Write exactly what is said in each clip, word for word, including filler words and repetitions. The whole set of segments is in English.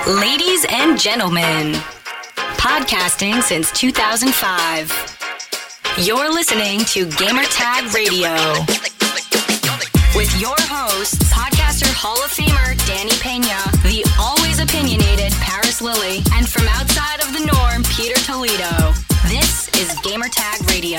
Ladies and gentlemen, podcasting since two thousand five. You're listening to Gamertag Radio. With your hosts, podcaster Hall of Famer Danny Pena, the always opinionated Paris Lilly, and from outside of the norm, Peter Toledo. This is Gamertag Radio.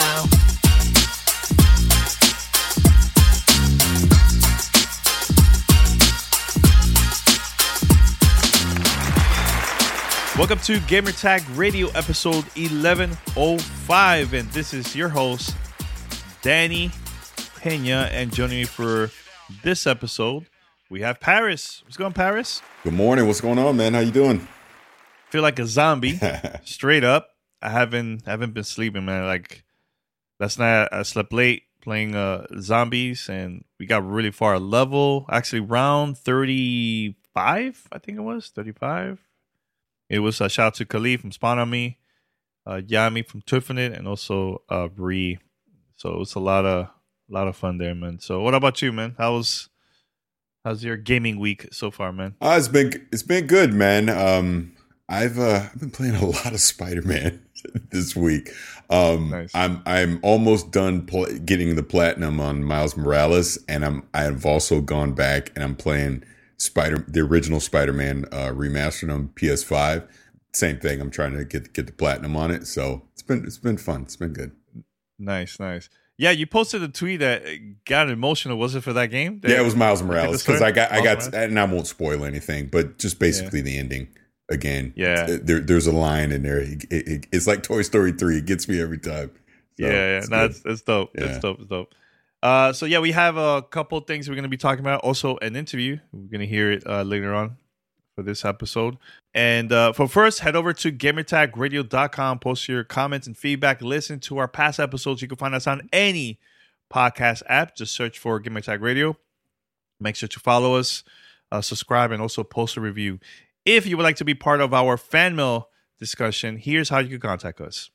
Welcome to Gamertag Radio episode eleven oh five, and this is your host, Danny Pena, and joining me for this episode, we have Paris. What's going on, Paris? Good morning. What's going on, man? How you doing? Feel like a zombie, straight up. I haven't haven't been sleeping, man. Like last night, I slept late playing uh, zombies, and we got really far level. Actually, round thirty-five, I think it was thirty-five. It was a shout out to Khalid from Spawn on Me, uh, Yami from Twiffin' and also uh, Bree. So it was a lot of a lot of fun there, man. So what about you, man? How was how's your gaming week so far, man? Uh, it's been it's been good, man. Um, I've uh, I've been playing a lot of Spider-Man this week. Um, nice. I'm I'm almost done pl- getting the platinum on Miles Morales, and I'm I've also gone back and I'm playing Spider, the original Spider-Man uh, remastered on P S five. Same thing. I'm trying to get get the platinum on it. So it's been it's been fun. It's been good. Nice, nice. Yeah, you posted a tweet that got emotional. Was it for that game? That, yeah, it was Miles Morales because I got I got Morales? and I won't spoil anything, but just basically yeah. the ending again. Yeah, there, there's a line in there. It, it, it's like Toy Story three. It gets me every time. So, yeah, yeah, it's no, it's, it's dope. Yeah. It's dope. It's dope. Uh, so yeah, we have a couple of things we're going to be talking about. Also, an interview. We're going to hear it uh, later on for this episode. And uh, for first, head over to gamertag radio dot com. Post your comments and feedback. Listen to our past episodes. You can find us on any podcast app. Just search for Gamertag Radio. Make sure to follow us, uh, subscribe, and also post a review. If you would like to be part of our fan mail discussion, here's how you can contact us.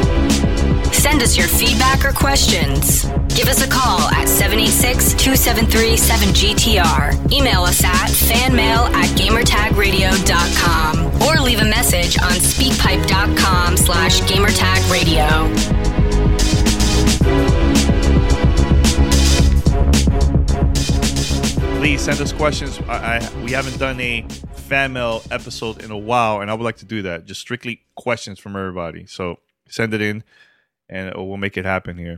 Send us your feedback or questions. Give us a call at seven eight six, two seven three, seven G T R. Email us at fanmail at gamertag radio dot com or leave a message on speakpipe.com slash gamertag radio. Please send us questions. I, I, we haven't done a fan mail episode in a while, and I would like to do that. Just strictly questions from everybody. So send it in, and we'll make it happen here.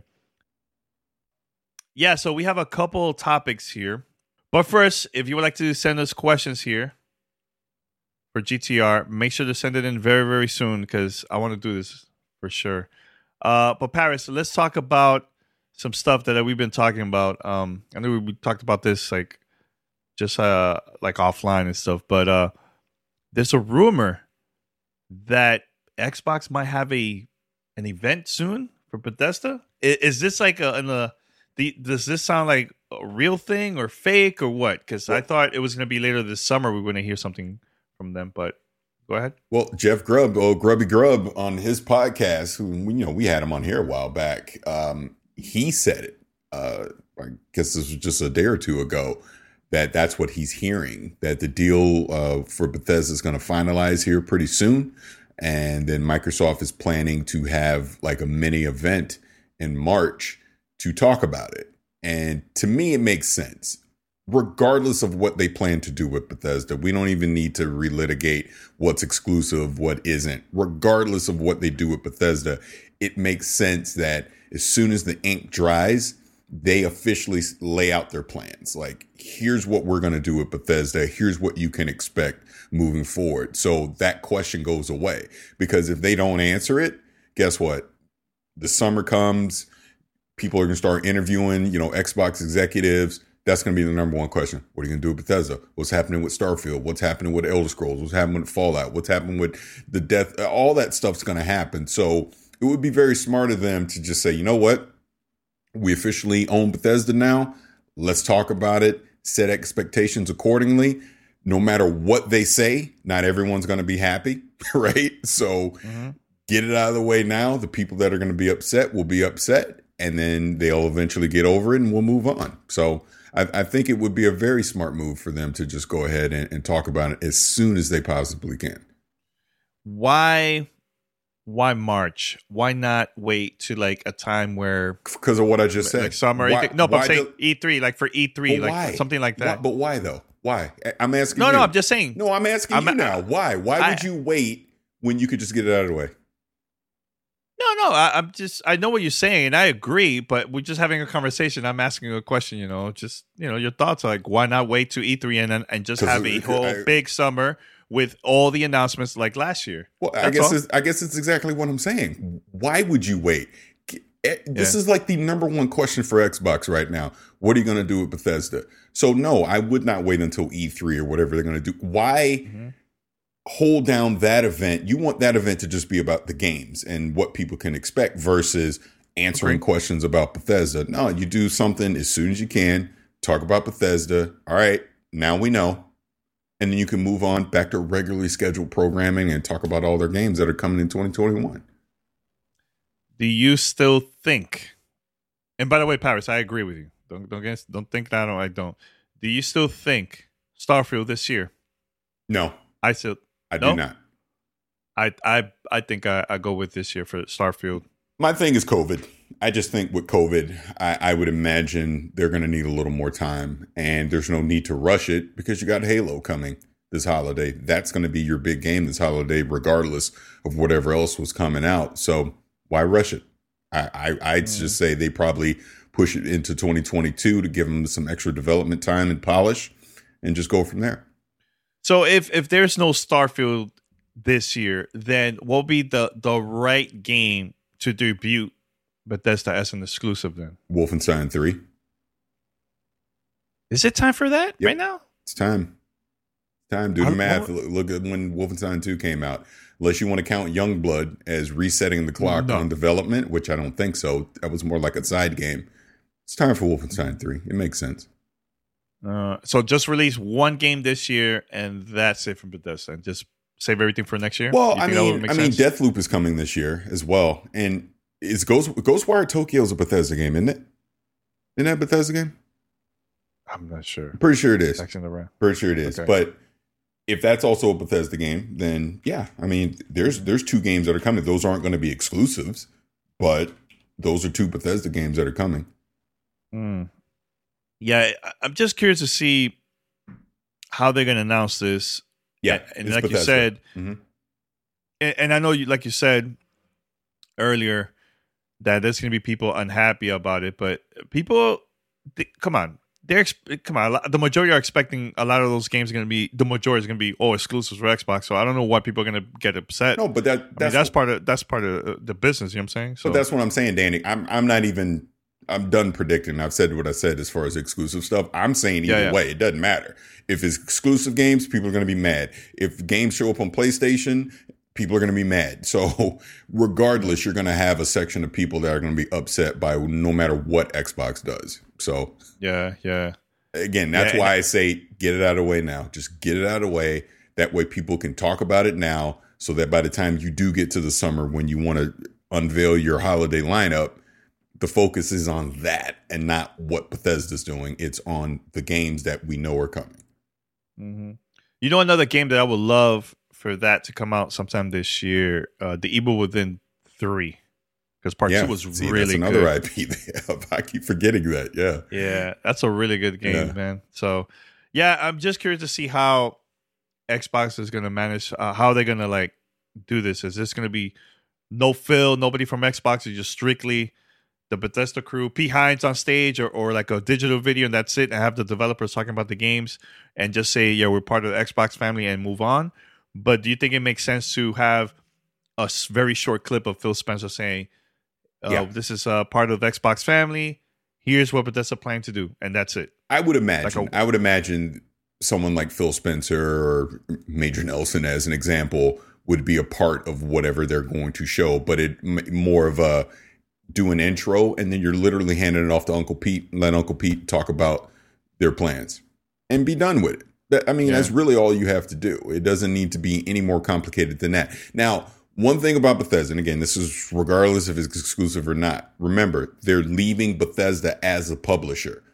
Yeah, so we have a couple topics here. But first, if you would like to send us questions here for G T R, make sure to send it in very, very soon because I want to do this for sure. Uh, but Paris, let's talk about some stuff that we've been talking about. Um, I know we talked about this like just uh, like offline and stuff, but uh, there's a rumor that Xbox might have a an event soon for Bethesda. Is, is this like a, in a the, does this sound like a real thing or fake or what? Because I thought it was going to be later this summer. We were going to hear something from them, but go ahead. Well, Jeff Grubb, oh Grubby Grubb, on his podcast, who you know we had him on here a while back. Um, he said it. Uh, I guess this was just a day or two ago. That that's what he's hearing. That the deal uh, for Bethesda is going to finalize here pretty soon. And then Microsoft is planning to have like a mini event in March to talk about it. And to me, it makes sense. Regardless of what they plan to do with Bethesda, we don't even need to relitigate what's exclusive, what isn't. Regardless of what they do with Bethesda, it makes sense that as soon as the ink dries, they officially lay out their plans. Like, here's what we're going to do with Bethesda. Here's what you can expect moving forward. So that question goes away, because if they don't answer it, guess what? The summer comes, people are going to start interviewing, you know, Xbox executives. That's going to be the number one question. What are you going to do with Bethesda? What's happening with Starfield? What's happening with Elder Scrolls? What's happening with Fallout? What's happening with the death? All that stuff's going to happen. So it would be very smart of them to just say, you know what? We officially own Bethesda now. Let's talk about it. Set expectations accordingly. No matter what they say, not everyone's going to be happy, right? So mm-hmm. get it out of the way now. The people that are going to be upset will be upset, and then they'll eventually get over it and we'll move on. So I, I think it would be a very smart move for them to just go ahead and, and talk about it as soon as they possibly can. Why? Why March? Why not wait to like a time where because of what I just said, like summer? Why, no, but I'm saying the, E three, like for E three, like why? something like that. Why, but why though? Why? I'm asking. No, you. no, I'm just saying. No, I'm asking I'm, you now. Why? Why I, would you wait when you could just get it out of the way? No, no, I, I'm just, I know what you're saying, and I agree, but we're just having a conversation. I'm asking you a question, you know, just, you know, your thoughts are like, why not wait to E three and and just have a whole I, big summer with all the announcements like last year? Well, I guess it's, I guess it's exactly what I'm saying. Why would you wait? This yeah. is like the number one question for Xbox right now. What are you going to do with Bethesda? So no, I would not wait until E three or whatever they're going to do. Why? Mm-hmm. Hold down that event. You want that event to just be about the games and what people can expect versus answering okay. questions about Bethesda. No, you do something as soon as you can. Talk about Bethesda. All right, now we know. And then you can move on back to regularly scheduled programming and talk about all their games that are coming in twenty twenty-one. Do you still think? And by the way, Paris, I agree with you. Don't don't get, don't think that or I don't. Do you still think Starfield this year? No, I still. I no? do not. I I I think I, I go with this year for Starfield. My thing is COVID. I just think with COVID, I, I would imagine they're going to need a little more time, and there's no need to rush it because you got Halo coming this holiday. That's going to be your big game this holiday, regardless of whatever else was coming out. So why rush it? I, I I'd mm. just say they probably push it into twenty twenty-two to give them some extra development time and polish, and just go from there. So if if there's no Starfield this year, then what will be the, the right game to debut Bethesda as an exclusive then? Wolfenstein three. Is it time for that yep. right now? It's time. Time. Do the math. Look, look at when Wolfenstein two came out. Unless you want to count Youngblood as resetting the clock no. on development, which I don't think so. That was more like a side game. It's time for Wolfenstein three. It makes sense. Uh, so just release one game this year, and that's it from Bethesda. And just save everything for next year. Well, I mean, I mean, Deathloop is coming this year as well, and is Ghost Ghostwire Tokyo is a Bethesda game, isn't it? Isn't that a Bethesda game? I'm not sure. I'm pretty sure it is. The pretty sure it is. Okay. But if that's also a Bethesda game, then yeah, I mean, there's there's two games that are coming. Those aren't going to be exclusives, but those are two Bethesda games that are coming. Hmm. Yeah, I'm just curious to see how they're going to announce this. Yeah, and, and like Bethesda. you said, mm-hmm. and, and I know you, like you said earlier, that there's going to be people unhappy about it. But people, they, come on, they're come on. The majority are expecting a lot of those games are going to be. The majority is going to be oh exclusives for Xbox. So I don't know why people are going to get upset. No, but that that's, I mean, that's part of that's part of the business. You know what I'm saying? So but that's what I'm saying, Danny. I'm I'm not even. I'm done predicting. I've said what I said as far as exclusive stuff. I'm saying either yeah, yeah. way, it doesn't matter. If it's exclusive games, people are going to be mad. If games show up on PlayStation, people are going to be mad. So regardless, you're going to have a section of people that are going to be upset by no matter what Xbox does. So yeah, yeah. Again, that's yeah, why I say get it out of the way now. Just get it out of the way. That way people can talk about it now so that by the time you do get to the summer when you want to unveil your holiday lineup, the focus is on that and not what Bethesda's doing. It's on the games that we know are coming. Mm-hmm. You know, another game that I would love for that to come out sometime this year, uh, The Evil Within three, because part yeah, two was see, really that's another good. I P they have. I keep forgetting that. Yeah, yeah, that's a really good game, yeah. man. So, yeah, I'm just curious to see how Xbox is going to manage, uh, how they're going to like do this. Is this going to be no Phil, nobody from Xbox, is just strictly the Bethesda crew, P. Hines on stage, or, or like a digital video, and that's it, and have the developers talking about the games and just say, yeah, we're part of the Xbox family and move on? But do you think it makes sense to have a very short clip of Phil Spencer saying, oh, yeah. this is a part of the Xbox family, here's what Bethesda planned to do, and that's it? I would imagine. Like a, I would imagine someone like Phil Spencer or Major Nelson, as an example, would be a part of whatever they're going to show, but it more of a do an intro, and then you're literally handing it off to Uncle Pete and let Uncle Pete talk about their plans and be done with it. I mean, yeah. that's really all you have to do. It doesn't need to be any more complicated than that. Now, one thing about Bethesda, and again, this is regardless if it's exclusive or not, remember, they're leaving Bethesda as a publisher.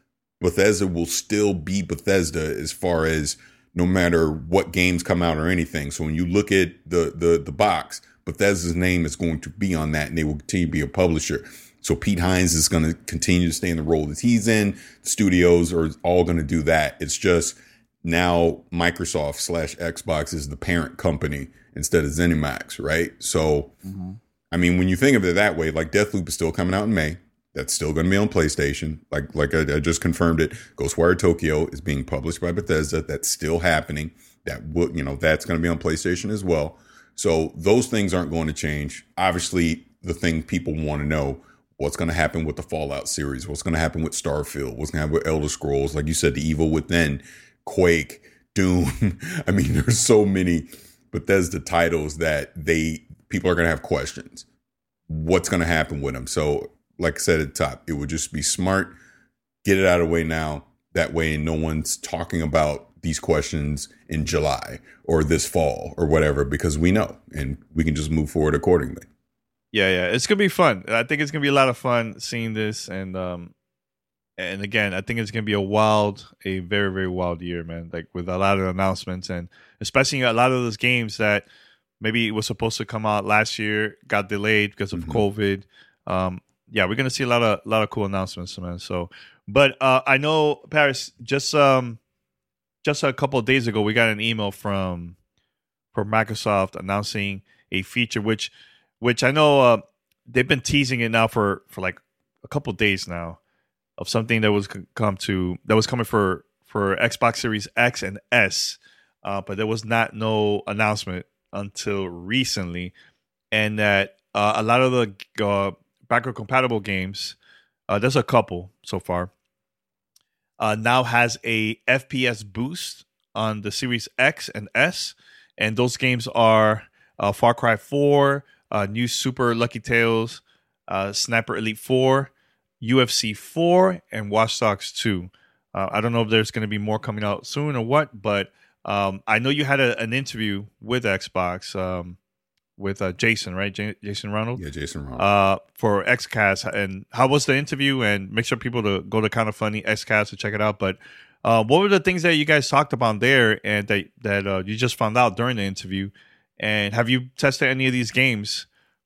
Bethesda will still be Bethesda as far as no matter what games come out or anything. So when you look at the the the box, Bethesda's name is going to be on that, and they will continue to be a publisher. So Pete Hines is going to continue to stay in the role that he's in. Studios are all going to do that. It's just now Microsoft slash Xbox is the parent company instead of ZeniMax, right? So, mm-hmm. I mean, when you think of it that way, like Deathloop is still coming out in May. That's still going to be on PlayStation. Like like I, I just confirmed it. Ghostwire Tokyo is being published by Bethesda. That's still happening. That will, you know, that's going to be on PlayStation as well. So those things aren't going to change. Obviously, the thing people want to know, what's going to happen with the Fallout series? What's going to happen with Starfield? What's going to happen with Elder Scrolls? Like you said, The Evil Within, Quake, Doom. I mean, there's so many Bethesda titles that they people are going to have questions. What's going to happen with them? So like I said at the top, it would just be smart. Get it out of the way now. That way no one's talking about these questions in July or this fall or whatever, because we know and we can just move forward accordingly. Yeah, yeah. It's going to be fun. I think it's going to be a lot of fun seeing this. And, um, and again, I think it's going to be a wild, a very, very wild year, man. Like with a lot of announcements and especially a lot of those games that maybe was supposed to come out last year, got delayed because of mm-hmm. COVID. Um, Yeah, we're gonna see a lot of lot of cool announcements, man. So, but uh, I know Paris. Just um, just a couple of days ago, we got an email from from Microsoft announcing a feature, which which I know uh, they've been teasing it now for, for like a couple of days now, of something that was come to that was coming for for Xbox Series X and S, uh, but there was not no announcement until recently, and that uh, a lot of the uh, backward compatible games, uh, there's a couple so far, uh, now has a F P S boost on the Series X and S, and those games are uh, Far Cry four, uh, New Super Lucky Tales, uh, Sniper Elite four, U F C four, and Watch Dogs two. Uh, I don't know if there's going to be more coming out soon or what, but um, I know you had a, an interview with Xbox. Um, with uh, Jason, right? J- Jason Ronald? Yeah, Jason Ronald. Uh, for Xcast. And how was the interview? And make sure people to go to Kind of Funny Xcast to check it out. But uh, what were the things that you guys talked about there and that, that uh, you just found out during the interview? And have you tested any of these games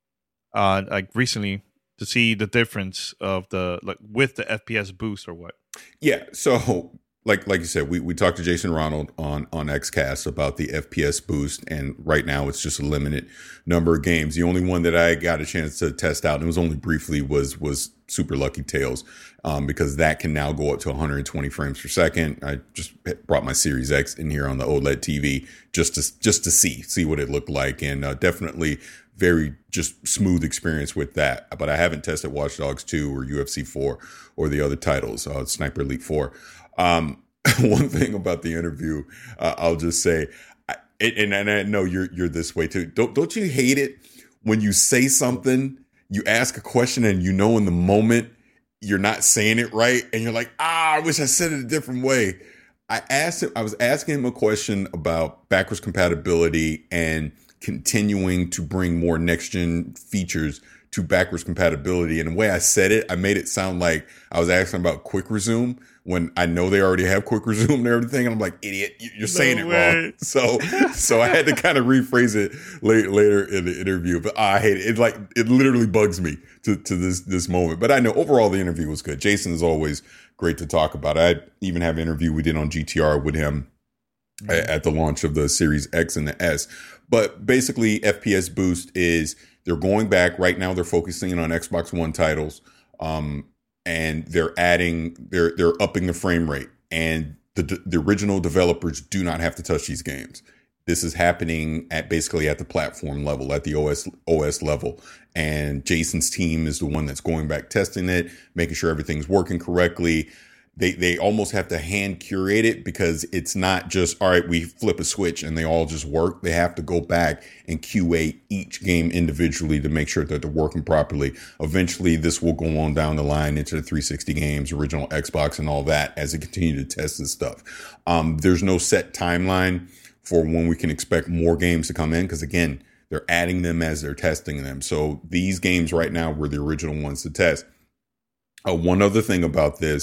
uh, like recently to see the difference of the, like with the F P S boost or what? Yeah, so like like you said, we, we talked to Jason Ronald on, on Xcast about the F P S boost, and right now it's just a limited number of games. The only one that I got a chance to test out, and it was only briefly, was was Super Lucky Tales, um, because that can now go up to one hundred twenty frames per second. I just brought my Series X in here on the OLED T V just to just to see see what it looked like, and uh, definitely very just smooth experience with that. But I haven't tested Watch Dogs two or U F C four or the other titles, uh, Sniper Elite four. Um, one thing about the interview, uh, I'll just say, I, and, and I know you're you're this way too. Don't don't you hate it when you say something, you ask a question, and you know in the moment you're not saying it right, and you're like, ah, I wish I said it a different way. I asked him, I was asking him a question about backwards compatibility and continuing to bring more next gen features to backwards compatibility. And the way I said it, I made it sound like I was asking about quick resume when I know they already have quick resume and everything. And I'm like, idiot, you're saying no it way. wrong. So, so I had to kind of rephrase it later, later in the interview. But I hate it. It like, it literally bugs me to, to this, this moment. But I know overall the interview was good. Jason is always great to talk about. I even have an interview we did on G T R with him mm-hmm. at the launch of the Series X and the S. But basically, F P S boost is they're going back right now. They're focusing on Xbox One titles, um, and they're adding, they're they're upping the frame rate. And the the original developers do not have to touch these games. This is happening at basically at the platform level, at the O S O S level. And Jason's team is the one that's going back testing it, making sure everything's working correctly. They they almost have to hand curate it because it's not just, all right, we flip a switch and they all just work. They have to go back and Q A each game individually to make sure that they're working properly. Eventually, this will go on down the line into the three sixty games, original Xbox and all that as they continue to test this stuff. Um, there's no set timeline for when we can expect more games to come in because, again, they're adding them as they're testing them. So these games right now were the original ones to test. Uh, one other thing about this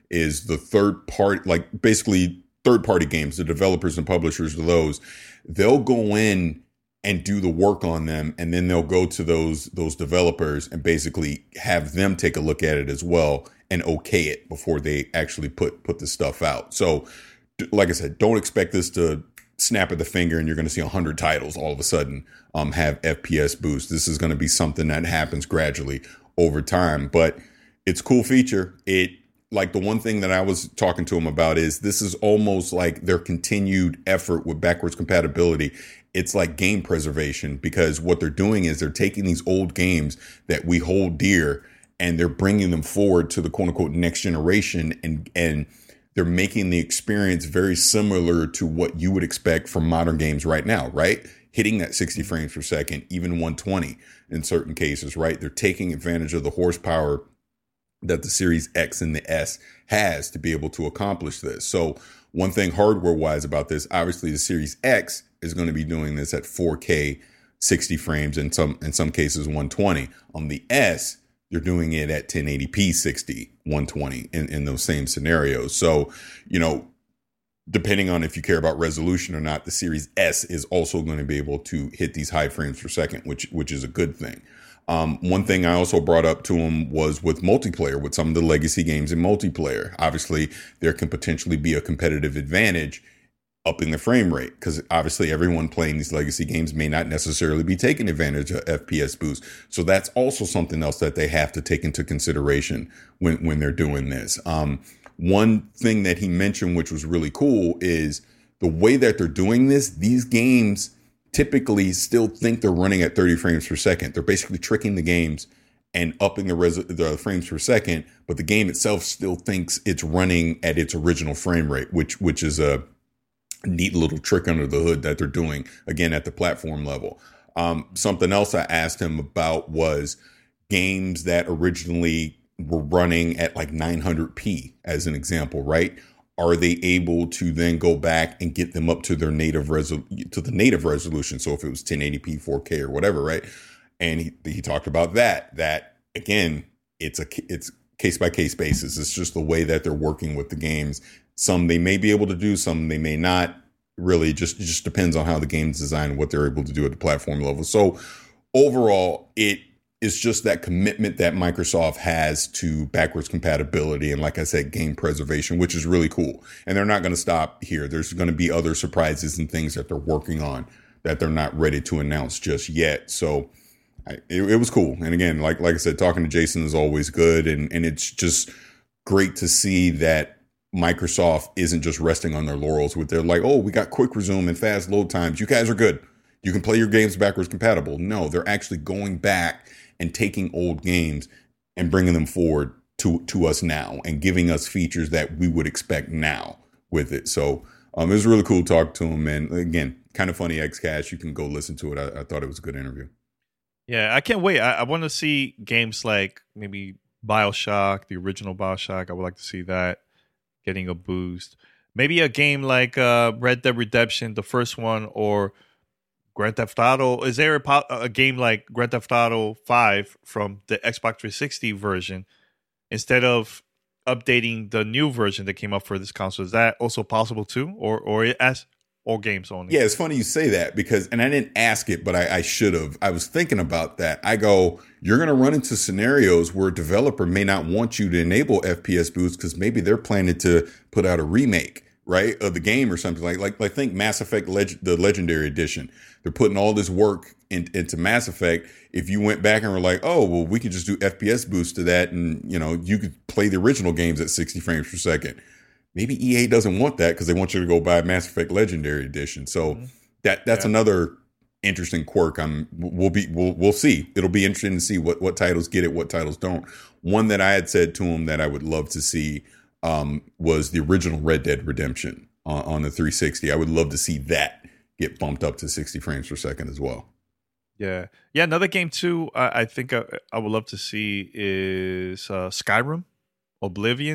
is the third part, like basically third party games, the developers and publishers of those, they'll go in and do the work on them, and then they'll go to those those developers and basically have them take a look at it as well and okay it before they actually put put the stuff out. So, like I said, don't expect this to snap of the finger and you're going to see one hundred titles all of a sudden um, have F P S boost. This is going to be something that happens gradually over time, but it's a cool feature. It like the one thing that I was talking to him about is this is almost like their continued effort with backwards compatibility. It's like game preservation, because what they're doing is they're taking these old games that we hold dear and they're bringing them forward to the quote unquote next generation, and and they're making the experience very similar to what you would expect from modern games right now, right? Hitting that sixty frames per second, even one twenty in certain cases, right? They're taking advantage of the horsepower that the Series X and the S has to be able to accomplish this. So one thing hardware wise about this, obviously the Series X is going to be doing this at four K, sixty frames, in some in some cases one twenty. On the S, you're doing it at ten eighty p sixty, one twenty in, in those same scenarios. So, you know, depending on if you care about resolution or not, the Series S is also going to be able to hit these high frames per second, which which is a good thing. Um, one thing I also brought up to him was with multiplayer, with some of the legacy games in multiplayer. Obviously, there can potentially be a competitive advantage upping the frame rate, because obviously everyone playing these legacy games may not necessarily be taking advantage of F P S boost. So that's also something else that they have to take into consideration when, when they're doing this. Um, one thing that he mentioned, which was really cool, is the way that they're doing this. These games typically still think they're running at thirty frames per second. They're basically tricking the games and upping the, res- the frames per second, but the game itself still thinks it's running at its original frame rate, which which is a neat little trick under the hood that they're doing, again, at the platform level. Um, something else I asked him about was games that originally were running at like nine hundred p, as an example, right? Are they able to then go back and get them up to their native resol- to the native resolution? So if it was ten eighty p, four K or whatever, right? And he, he talked about that, that again, it's a, it's case by case basis. It's just the way that they're working with the games. Some they may be able to do, some they may not. Really, just it just depends on how the game's designed, what they're able to do at the platform level. So overall, it is just that commitment that Microsoft has to backwards compatibility and, like I said, game preservation, which is really cool. And they're not going to stop here. There's going to be other surprises and things that they're working on that they're not ready to announce just yet. So I, it, it was cool. And again, like like I said, talking to Jason is always good, and and it's just great to see that Microsoft isn't just resting on their laurels with their like, oh, we got quick resume and fast load times. You guys are good. You can play your games backwards compatible. No, they're actually going back and taking old games and bringing them forward to, to us now and giving us features that we would expect now with it. So um, it was really cool to talk to him. And again, kind of funny, Xcash. You can go listen to it. I, I thought it was a good interview. Yeah, I can't wait. I, I want to see games like maybe BioShock, the original BioShock. I would like to see that getting a boost. Maybe a game like uh, Red Dead Redemption, the first one, or Grand Theft Auto. Is there a, po- a game like Grand Theft Auto five from the Xbox three sixty version, instead of updating the new version that came up for this console? Is that also possible too, or or as all games only? Yeah, it's funny you say that, because, and I didn't ask it, but I, I should have. I was thinking about that. I go, you're going to run into scenarios where a developer may not want you to enable F P S boost because maybe they're planning to put out a remake, right, of the game or something like like. I think Mass Effect, Leg- the Legendary Edition. They're putting all this work in, into Mass Effect. If you went back and were like, oh, well, we could just do F P S boost to that, and you know, you could play the original games at sixty frames per second. Maybe E A doesn't want that because they want you to go buy Mass Effect Legendary Edition. So mm-hmm. that that's yeah. another interesting quirk. I'm we'll be we'll we'll see. It'll be interesting to see what what titles get it, what titles don't. One that I had said to him that I would love to see um, was the original Red Dead Redemption on, on the three sixty. I would love to see that get bumped up to sixty frames per second as well. Yeah, yeah. Another game too. I, I think I, I would love to see is uh, Skyrim, Oblivion.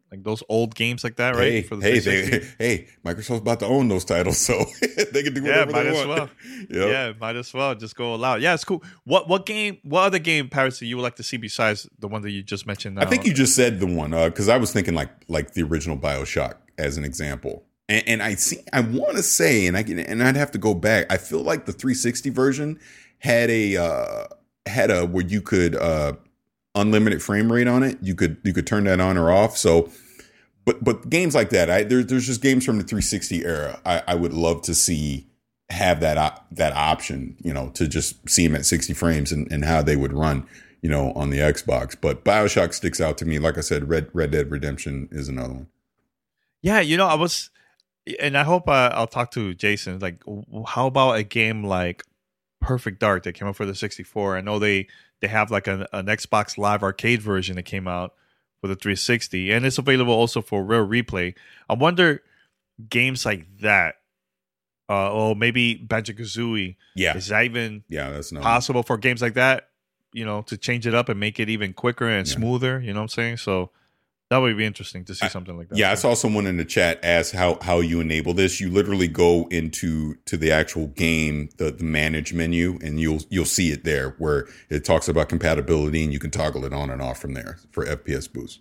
like those old games like that, hey, right? For the hey, they, hey, Microsoft's about to own those titles, so they can do whatever yeah, might they as want. Well. Yep. Yeah, might as well just go all out. Yeah, it's cool. What what game? What other game, Paris, that you would like to see besides the one that you just mentioned? Now? I think you just said the one because uh, I was thinking like like the original BioShock as an example, and, and I see I want to say, and I can, and I'd have to go back. I feel like the three sixty version had a uh, had a where you could uh, unlimited frame rate on it. You could you could turn that on or off. So. But but games like that, I there, there's just games from the three sixty era. I, I would love to see have that op- that option, you know, to just see them at sixty frames and, and how they would run, you know, on the Xbox. But BioShock sticks out to me. Like I said, Red Red Dead Redemption is another one. Yeah, you know, I was, and I hope I, I'll talk to Jason. Like, how about a game like Perfect Dark that came out for the sixty-four? I know they they have like an, an Xbox Live Arcade version that came out for the three sixty, and it's available also for Rare Replay. I wonder games like that, uh, or maybe Banjo-Kazooie. Yeah, is that even yeah, that's not possible for games like that? You know, to change it up and make it even quicker and yeah. smoother. You know what I'm saying? So that would be interesting to see something like that. Yeah, I saw someone in the chat ask how how you enable this. You literally go into to the actual game, the, the manage menu, and you'll you'll see it there where it talks about compatibility, and you can toggle it on and off from there for F P S boost.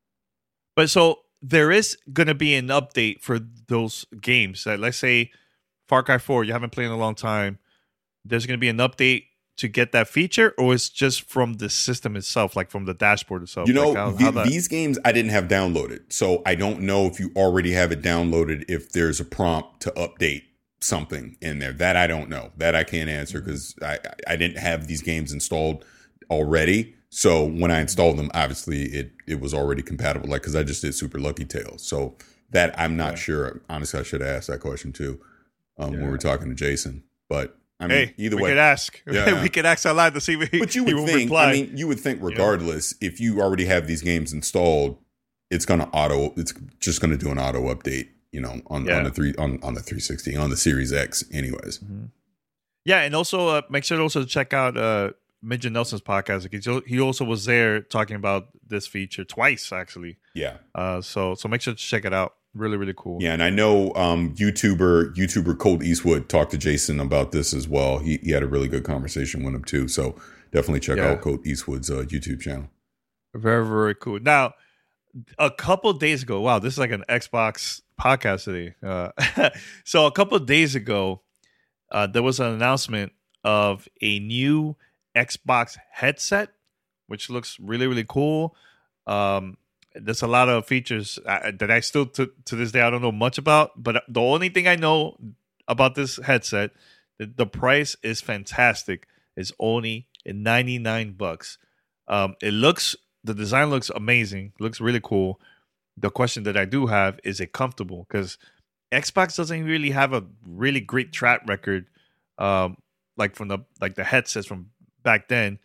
But so there is going to be an update for those games. That let's say Far Cry four, you haven't played in a long time. There's going to be an update to get that feature, or it's just from the system itself, like from the dashboard itself? You know, like how, the, how that... these games I didn't have downloaded, so I don't know if you already have it downloaded, if there's a prompt to update something in there. That I don't know. That I can't answer because I, I didn't have these games installed already. So when I installed them, obviously it, it was already compatible, like because I just did Super Lucky Tales. So that I'm not yeah. sure. Honestly, I should have asked that question too um, yeah. when we were talking to Jason. But I mean, hey, either we way, could ask. Yeah. we could ask online to see if he, but you he would will think. reply. I mean, you would think regardless, yeah. if you already have these games installed, it's going to auto. It's just going to do an auto update. You know, on, yeah. on the three on, on the three sixty on the Series X, anyways. Mm-hmm. Yeah, and also uh, make sure to also check out uh, Midget Nelson's podcast. He also was there talking about this feature twice, actually. Yeah. Uh, so so make sure to check it out. Really, really cool. Yeah, and I know um, YouTuber YouTuber Colt Eastwood talked to Jason about this as well. He he had a really good conversation with him too. So definitely check yeah. out Colt Eastwood's uh, YouTube channel. Very, very cool. Now, a couple of days ago, wow, this is like an Xbox podcast today. Uh, so a couple of days ago, uh, there was an announcement of a new Xbox headset, which looks really, really cool. Um, There's a lot of features that I still, to, to this day, I don't know much about. But the only thing I know about this headset, the, the price is fantastic. It's only ninety-nine bucks. Um, it looks, the design looks amazing. Looks really cool. The question that I do have, is it comfortable? Because Xbox doesn't really have a really great track record, um, like from the like the headsets from back then.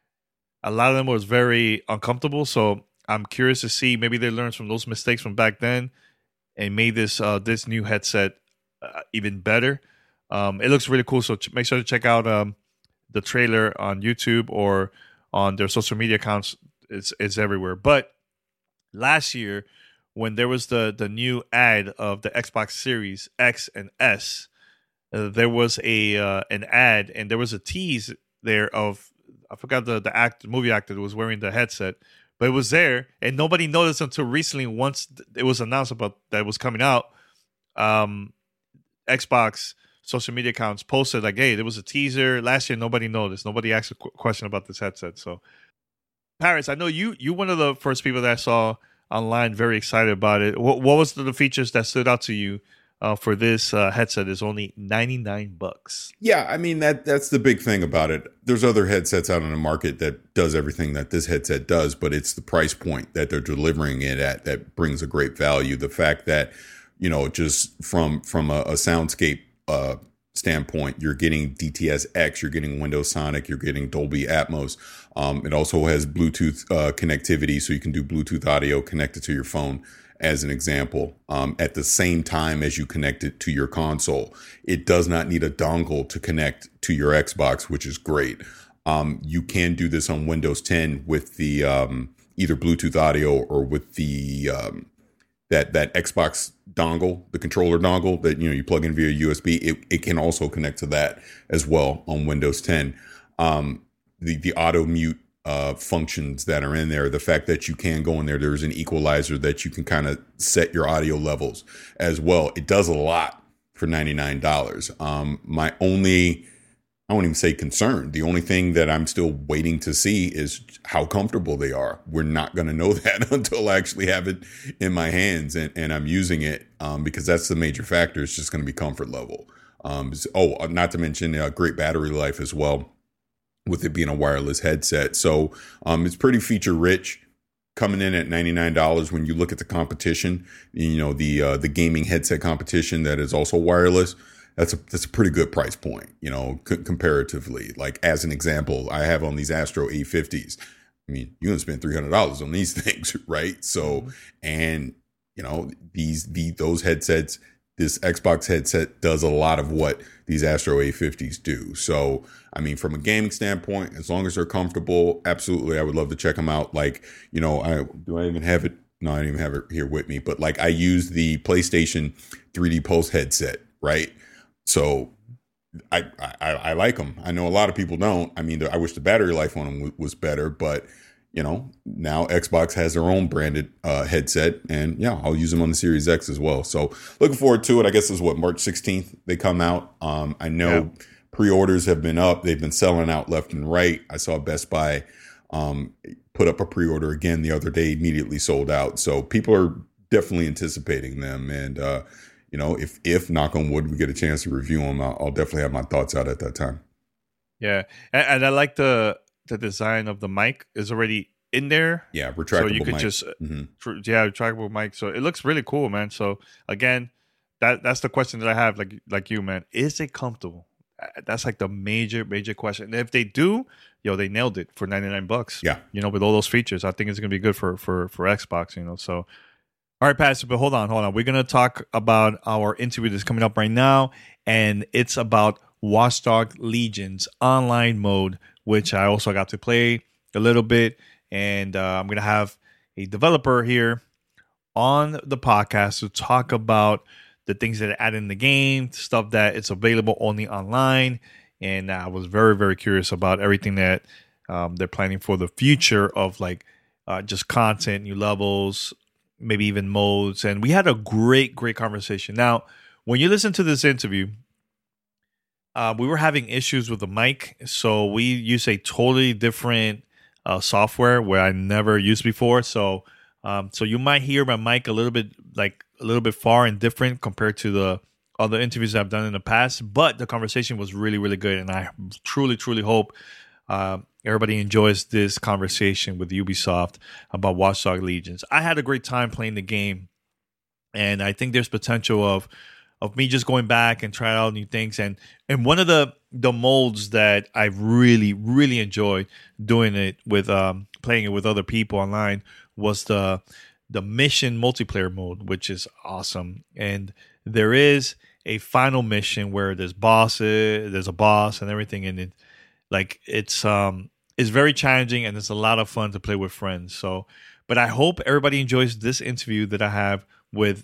A lot of them was very uncomfortable. So I'm curious to see, maybe they learned from those mistakes from back then and made this uh, this new headset uh, even better. Um, it looks really cool, so ch- make sure to check out um, the trailer on YouTube or on their social media accounts. It's it's everywhere. But last year, when there was the the new ad of the Xbox Series X and S, uh, there was a uh, an ad and there was a tease there of, I forgot the the act movie actor that was wearing the headset. But it was there, and nobody noticed until recently. Once it was announced about that it was coming out, um, Xbox social media accounts posted like, "Hey, there was a teaser last year. Nobody noticed. Nobody asked a qu- question about this headset." So, Paris, I know you you one of the first people that I saw online very excited about it. What what was the, the features that stood out to you uh, for this uh, headset? Is only ninety-nine bucks. Yeah, I mean that that's the big thing about it. There's other headsets out on the market that does everything that this headset does, but it's the price point that they're delivering it at that brings a great value. The fact that, you know, just from from a, a soundscape uh, standpoint, you're getting D T S X, you're getting Windows Sonic, you're getting Dolby Atmos. Um, it also has Bluetooth uh, connectivity, so you can do Bluetooth audio connected to your phone, as an example, um, at the same time as you connect it to your console. It does not need a dongle to connect to your Xbox, which is great. Um, you can do this on Windows ten with the um, either Bluetooth audio or with the um, that that Xbox dongle, the controller dongle that you know you plug in via U S B, it, it can also connect to that as well on Windows ten. Um, the the auto mute uh, functions that are in there, the fact that you can go in there, there's an equalizer that you can kind of set your audio levels as well. It does a lot for ninety-nine dollars. Um, my only, I won't even say concern. The only thing that I'm still waiting to see is how comfortable they are. We're not going to know that until I actually have it in my hands and, and I'm using it, um, because that's the major factor. It's just going to be comfort level. Um, oh, not to mention uh, great battery life as well, with it being a wireless headset. So um, it's pretty feature rich, coming in at ninety-nine dollars. When you look at the competition, you know, the uh, the gaming headset competition that is also wireless, that's a that's a pretty good price point, you know, c- comparatively. Like, as an example, I have on these Astro A fifties. I mean, you're going to spend three hundred dollars on these things, right? So, and, you know, these the those headsets, this Xbox headset does a lot of what these Astro A fifties do. So, I mean, from a gaming standpoint, as long as they're comfortable, absolutely, I would love to check them out. Like, you know, I do I even have it? No, I don't even have it here with me. But like, I use the PlayStation three D Pulse headset, right? So I, I I like them. I know a lot of people don't. I mean, I wish the battery life on them w- was better, but you know, now Xbox has their own branded uh, headset, and yeah, I'll use them on the Series X as well. So looking forward to it. I guess it's what, March sixteenth they come out. Um, I know yeah. pre-orders have been up. They've been selling out left and right. I saw Best Buy um, put up a pre-order again the other day, immediately sold out. So people are definitely anticipating them. And, uh, you know, if, if knock on wood, we get a chance to review them, I'll, I'll definitely have my thoughts out at that time. Yeah. And, and I like the, the design of the mic is already in there. Yeah, retractable so you could mic. just mm-hmm. tr- yeah, retractable mic. So it looks really cool, man. So again, that that's the question that I have, like like you, man. Is it comfortable? That's like the major major question. And if they do, yo, they nailed it for ninety-nine bucks. Yeah, you know, with all those features, I think it's gonna be good for for for Xbox. You know, so all right, Pastor. But hold on, hold on. We're gonna talk about our interview that's coming up right now, and it's about Watch Dogs Legion's online mode, which I also got to play a little bit. And uh, I'm going to have a developer here on the podcast to talk about the things that are added in the game, stuff that it's available only online. And I was very, very curious about everything that um, they're planning for the future of like uh, just content, new levels, maybe even modes. And we had a great, great conversation. Now, when you listen to this interview, uh, we were having issues with the mic. So we use a totally different Uh, software where I never used before, so um, so you might hear my mic a little bit like a little bit far and different compared to the other interviews I've done in the past. But the conversation was really, really good, and I truly, truly hope uh, everybody enjoys this conversation with Ubisoft about Watch Dogs Legions. I had a great time playing the game, and I think there's potential of of me just going back and trying out new things. And and one of the the molds that I really, really enjoyed doing it with, um, playing it with other people online was the the mission multiplayer mode, which is awesome. And there is a final mission where there's bosses, there's a boss and everything, and it like it's um it's very challenging and it's a lot of fun to play with friends. So, but I hope everybody enjoys this interview that I have with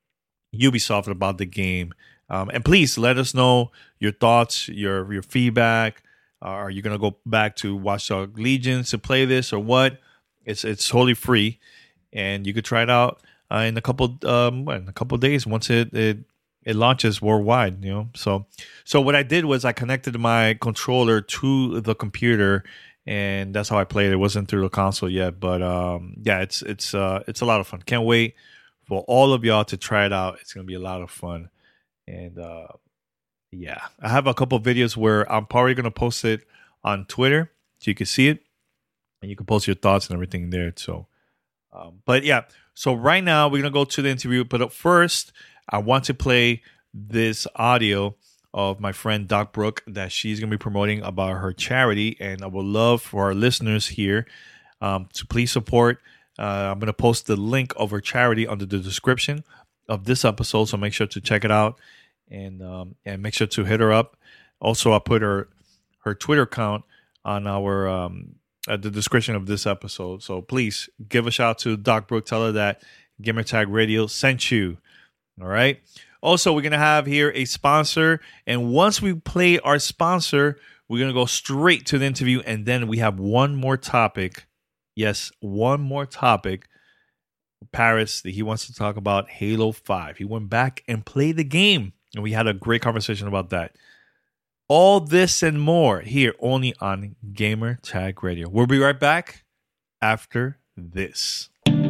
Ubisoft about the game. Um, and please let us know your thoughts, your your feedback. Uh, are you gonna go back to Watch Dogs Legions to play this or what? It's it's totally free, and you could try it out uh, in a couple um in a couple of days once it, it it launches worldwide. You know, so so what I did was I connected my controller to the computer, and that's how I played. It wasn't through the console yet, but um yeah, it's it's uh it's a lot of fun. Can't wait for all of y'all to try it out. It's gonna be a lot of fun. And uh, yeah, I have a couple of videos where I'm probably going to post it on Twitter so you can see it and you can post your thoughts and everything there. So, um, but yeah, so right now we're going to go to the interview. But at first, I want to play this audio of my friend Doc Brooke that she's going to be promoting about her charity. And I would love for our listeners here um, to please support. Uh, I'm going to post the link of her charity under the description of this episode, so make sure to check it out and um, and make sure to hit her up. Also, I'll put her her Twitter account on our um, at the description of this episode. So please give a shout out to Doc Brooke. Tell her that Gamertag Radio sent you. All right. Also, we're going to have here a sponsor. And once we play our sponsor, we're going to go straight to the interview. And then we have one more topic. Yes, one more topic. Paris, that he wants to talk about Halo five. He went back and played the game. And we had a great conversation about that. All this and more here only on Gamer Tag Radio. We'll be right back after this.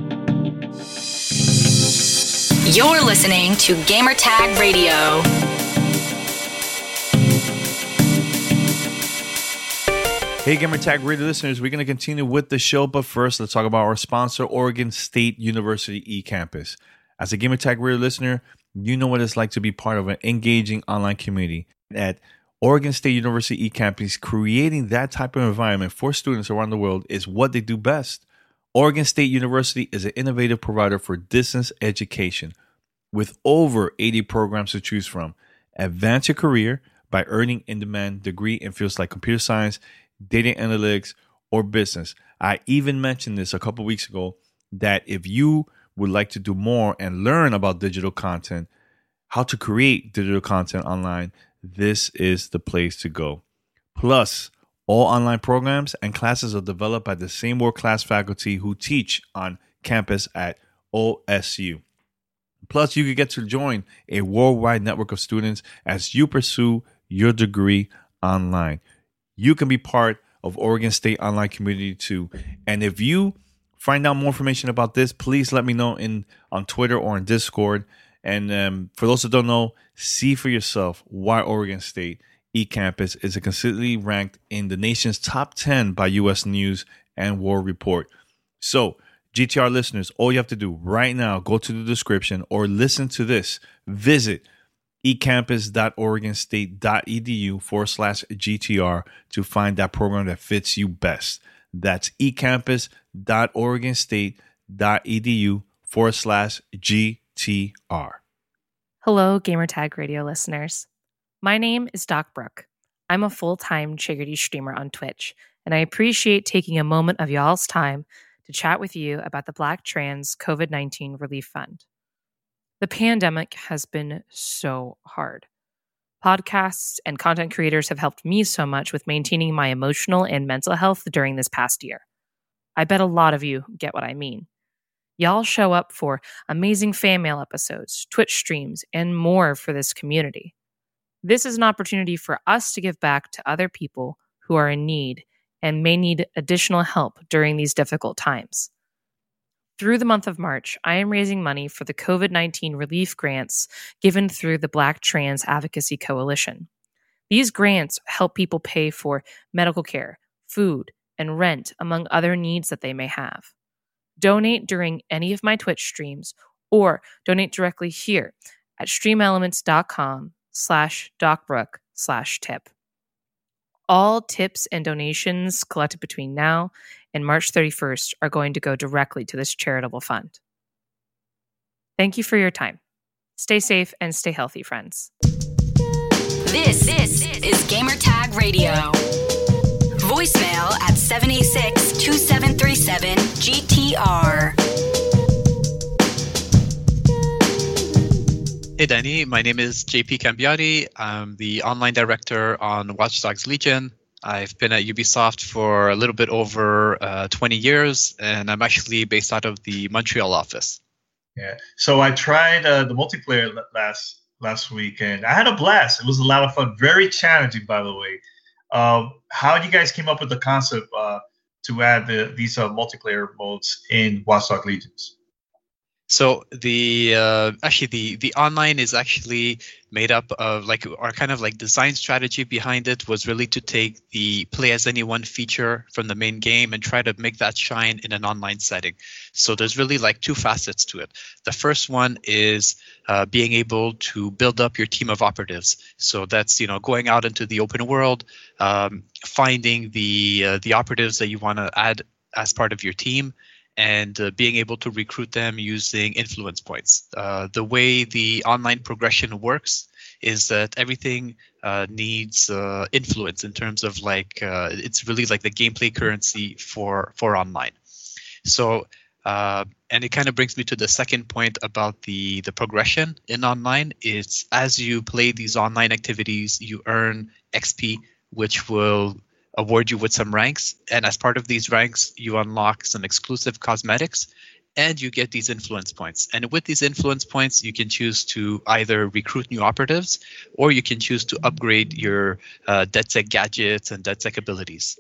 You're listening to Gamer Tag Radio. Hey, Gamer Tag Radio listeners, we're going to continue with the show, but first, let's talk about our sponsor, Oregon State University eCampus. As a Gamer Tag Radio listener, you know what it's like to be part of an engaging online community. At Oregon State University eCampus, creating that type of environment for students around the world is what they do best. Oregon State University is an innovative provider for distance education with over eighty programs to choose from. Advance your career by earning in-demand degree in fields like computer science, data analytics, or business. I even mentioned this a couple weeks ago that if you would like to do more and learn about digital content, how to create digital content online, this is the place to go. Plus, all online programs and classes are developed by the same world-class faculty who teach on campus at O S U. Plus, you can get to join a worldwide network of students as you pursue your degree online. You can be part of Oregon State online community too. And if you find out more information about this, please let me know in on Twitter or on Discord. And um, for those that don't know, see for yourself why Oregon State eCampus is consistently ranked in the nation's top ten by U S News and World Report. So, G T R listeners, all you have to do right now, go to the description or listen to this. Visit ecampus.oregonstate.edu forward slash GTR to find that program that fits you best. That's ecampus.oregonstate.edu forward slash GTR. Hello, Gamertag Radio listeners. My name is Doc Brooke. I'm a full-time charity streamer on Twitch, and I appreciate taking a moment of y'all's time to chat with you about the Black Trans COVID nineteen Relief Fund. The pandemic has been so hard. Podcasts and content creators have helped me so much with maintaining my emotional and mental health during this past year. I bet a lot of you get what I mean. Y'all show up for amazing fan mail episodes, Twitch streams, and more for this community. This is an opportunity for us to give back to other people who are in need and may need additional help during these difficult times. Through the month of March, I am raising money for the COVID nineteen relief grants given through the Black Trans Advocacy Coalition. These grants help people pay for medical care, food, and rent, among other needs that they may have. Donate during any of my Twitch streams or donate directly here at streamelements.com slash docbrook slash tip. All tips and donations collected between now and March thirty-first are going to go directly to this charitable fund. Thank you for your time. Stay safe and stay healthy, friends. This, this is Gamertag Radio. Voicemail at seven eight six, two seven three seven, G T R. Hey Danny, my name is J P Cambiati. I'm the online director on Watch Dogs Legion. I've been at Ubisoft for a little bit over uh, twenty years, and I'm actually based out of the Montreal office. Yeah, so I tried uh, the multiplayer last last week, and I had a blast. It was a lot of fun. Very challenging, by the way. Uh, how you guys came up with the concept uh, to add the, these uh, multiplayer modes in Watch Dogs Legions? So the uh, actually the the online is actually made up of like our kind of like design strategy behind it was really to take the play as anyone feature from the main game and try to make that shine in an online setting. So there's really like two facets to it. The first one is uh, being able to build up your team of operatives. So that's, you know, going out into the open world, um, finding the uh, the operatives that you want to add as part of your team, and uh, being able to recruit them using influence points. Uh, the way the online progression works is that everything uh, needs uh, influence in terms of like, uh, it's really like the gameplay currency for, for online. So uh, and it kind of brings me to the second point about the the progression in online. It's as you play these online activities, you earn X P, which will award you with some ranks, and as part of these ranks, you unlock some exclusive cosmetics, and you get these influence points. And with these influence points, you can choose to either recruit new operatives, or you can choose to upgrade your uh, DedSec gadgets and DedSec abilities.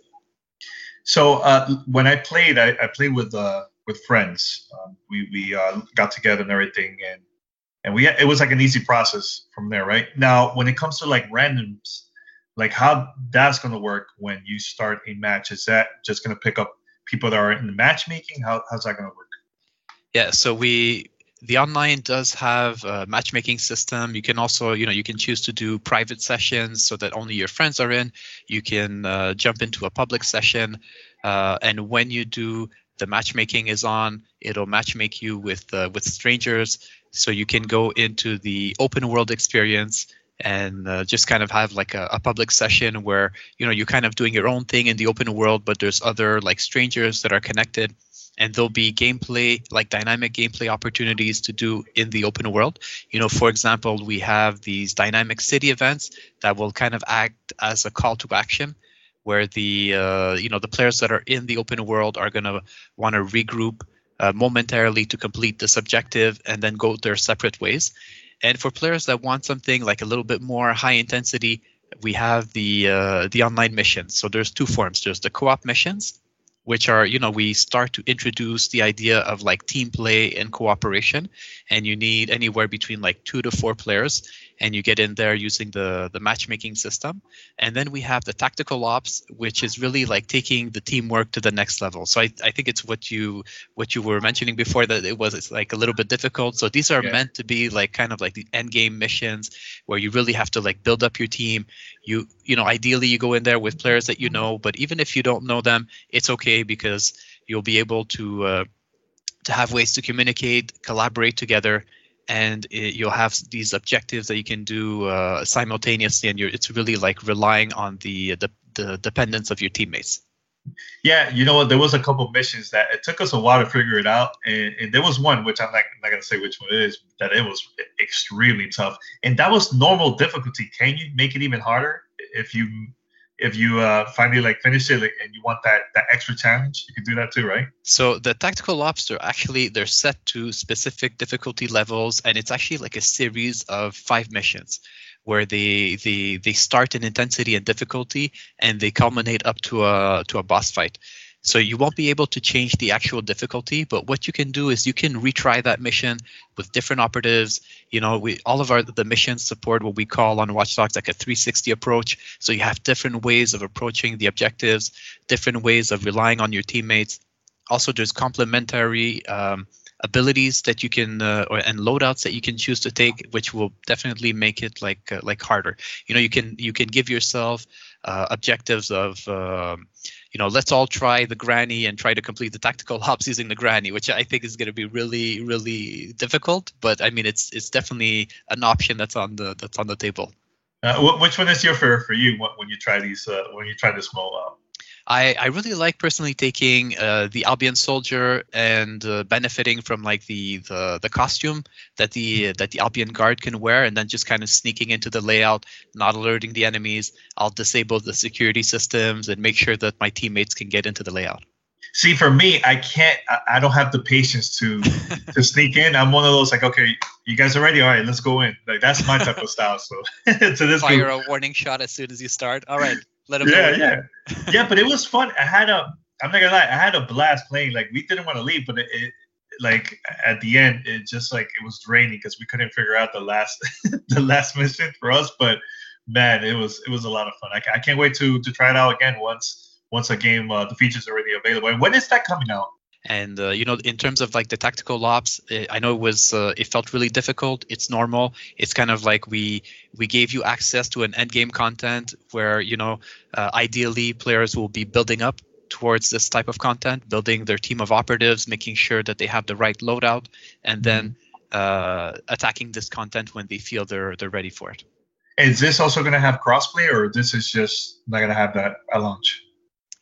So uh, when I played, I, I played with uh, with friends. Um, we we uh, got together and everything, and and we it was like an easy process from there, right? Now, when it comes to like randoms, like how that's going to work when you start a match, is that just going to pick up people that are in the matchmaking? How how's that going to work? Yeah, so we the online does have a matchmaking system. You can also, you know, you can choose to do private sessions so that only your friends are in. You can uh, jump into a public session, uh, and when you do, the matchmaking is on. It'll matchmake you with uh, with strangers, so you can go into the open world experience and uh, just kind of have like a, a public session where, you know, you're kind of doing your own thing in the open world, but there's other like strangers that are connected. And there'll be gameplay, like dynamic gameplay opportunities to do in the open world. You know, for example, we have these dynamic city events that will kind of act as a call to action, where the uh, you know the players that are in the open world are going to want to regroup uh, momentarily to complete this objective and then go their separate ways. And for players that want something like a little bit more high intensity, we have the uh, the online missions. So there's two forms. There's the co-op missions, which are, you know, we start to introduce the idea of like team play and cooperation, and you need anywhere between like two to four players, and you get in there using the the matchmaking system. And then we have the tactical ops, which is really like taking the teamwork to the next level. So I, I think it's what you what you were mentioning before, that it was it's like a little bit difficult. So these are yeah. meant to be like kind of like the end game missions where you really have to like build up your team. You you know, ideally you go in there with players that you know, but even if you don't know them, it's okay, because you'll be able to uh, to have ways to communicate, collaborate together, and it, you'll have these objectives that you can do uh, simultaneously, and you're, it's really like relying on the, the the dependence of your teammates. Yeah, you know what? There was a couple missions that it took us a while to figure it out, and, and there was one which I'm not, I'm not gonna say which one it is, that it was extremely tough, and that was normal difficulty. Can you make it even harder if you if you uh, finally like finish it and you want that that extra challenge? You can do that too, right? So the tactical ops are actually they're set to specific difficulty levels, and it's actually like a series of five missions where they they they start in intensity and difficulty, and they culminate up to a to a boss fight. So you won't be able to change the actual difficulty, but what you can do is you can retry that mission with different operatives. You know, we all of our the missions support what we call on Watch Dogs like a three sixty approach. So you have different ways of approaching the objectives, different ways of relying on your teammates. Also, there's complementary um, abilities that you can uh, or and loadouts that you can choose to take, which will definitely make it like uh, like harder. You know, you can you can give yourself uh, objectives of um, you know, let's all try the granny and try to complete the tactical ops using the granny, which I think is going to be really really difficult. But I mean, it's it's definitely an option that's on the that's on the table. Uh, which one is your favorite for you when you try these uh, when you try this rollout? I, I really like personally taking uh, the Albion soldier and uh, benefiting from like the, the the costume that the that the Albion guard can wear, and then just kind of sneaking into the layout, not alerting the enemies. I'll disable the security systems and make sure that my teammates can get into the layout. See, for me, I can't. I, I don't have the patience to to sneak in. I'm one of those like, okay, you guys are ready. All right, let's go in. Like that's my type of style. So to this fire group. a warning shot as soon as you start. All right. Let him yeah, know. yeah, yeah. But it was fun. I had a. I'm not gonna lie. I had a blast playing. Like we didn't want to leave, but it, it like at the end, it just like it was draining because we couldn't figure out the last the last mission for us. But man, it was it was a lot of fun. I, I can't wait to to try it out again once once a game uh, the features are already available. And when is that coming out? And uh, you know, in terms of like the tactical ops, I know it was uh, it felt really difficult. It's normal. It's kind of like we we gave you access to an end game content where, you know, uh, ideally players will be building up towards this type of content, building their team of operatives, making sure that they have the right loadout, and then uh, attacking this content when they feel they're they're ready for it. Is this also going to have crossplay, or this is just not going to have that at launch?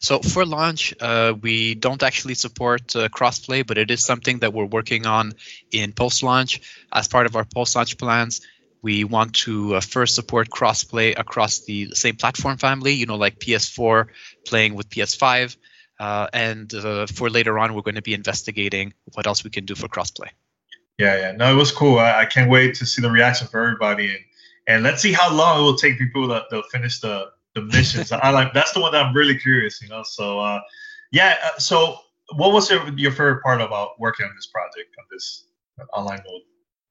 So for launch, uh, we don't actually support uh, crossplay, but it is something that we're working on in post-launch. As part of our post-launch plans, we want to uh, first support crossplay across the same platform family, you know, like P S four playing with P S five. Uh, and uh, for later on, we're going to be investigating what else we can do for crossplay. Yeah, yeah. No, it was cool. I, I can't wait to see the reaction for everybody. And, and let's see how long it will take people to, to finish the the missions. I like that's the one that I'm really curious, you know. So uh yeah, uh, so what was your, your favorite part about working on this project, on this online mode?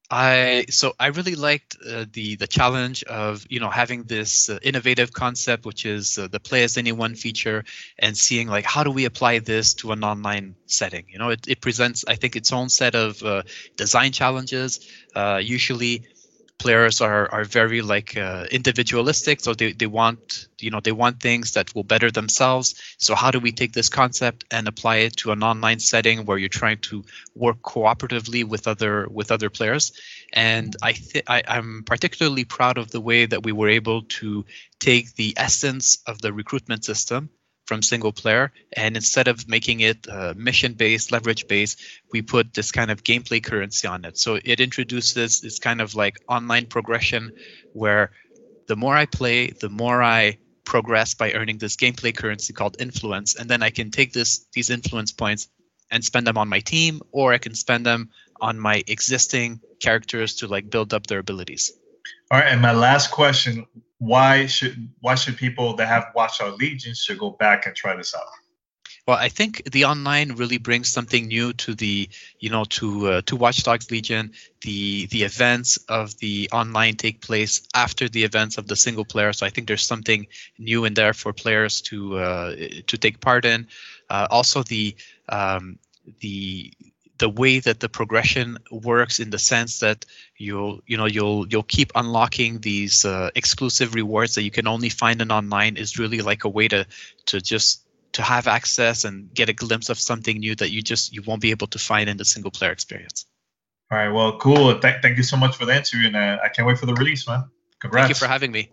I so I really liked uh, the the challenge of, you know, having this uh, innovative concept, which is uh, the play as anyone feature, and seeing like how do we apply this to an online setting. You know, it, it presents, I think, its own set of uh, design challenges. Uh, usually players are are very like uh, individualistic, so they, they want you know they want things that will better themselves. So how do we take this concept and apply it to an online setting where you're trying to work cooperatively with other with other players? And I th- I, I'm particularly proud of the way that we were able to take the essence of the recruitment system from single player, and instead of making it uh, mission-based, leverage-based, we put this kind of gameplay currency on it. So it introduces this kind of like online progression where the more I play, the more I progress by earning this gameplay currency called influence, and then I can take this these influence points and spend them on my team, or I can spend them on my existing characters to like build up their abilities. All right, and my last question: Why should why should people that have Watchdog Legion should go back and try this out? Well, I think the online really brings something new to the, you know, to uh, to Watch Dogs Legion. The the events of the online take place after the events of the single player, so I think there's something new in there for players to uh, to take part in. Uh, also, the um, the the way that the progression works, in the sense that you'll you know you'll you'll keep unlocking these uh, exclusive rewards that you can only find in online, is really like a way to to just to have access and get a glimpse of something new that you just you won't be able to find in the single player experience. All right, well, cool. Th- thank you so much for the interview, and uh, I can't wait for the release, man. Congrats. Thank you for having me.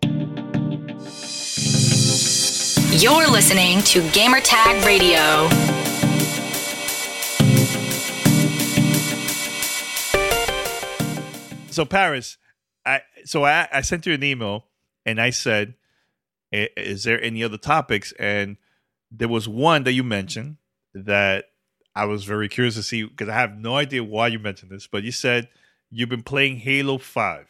You're listening to Gamertag Radio. So Paris, I so I, I sent you an email and I said, is there any other topics? And there was one that you mentioned that I was very curious to see, because I have no idea why you mentioned this, but you said you've been playing Halo five.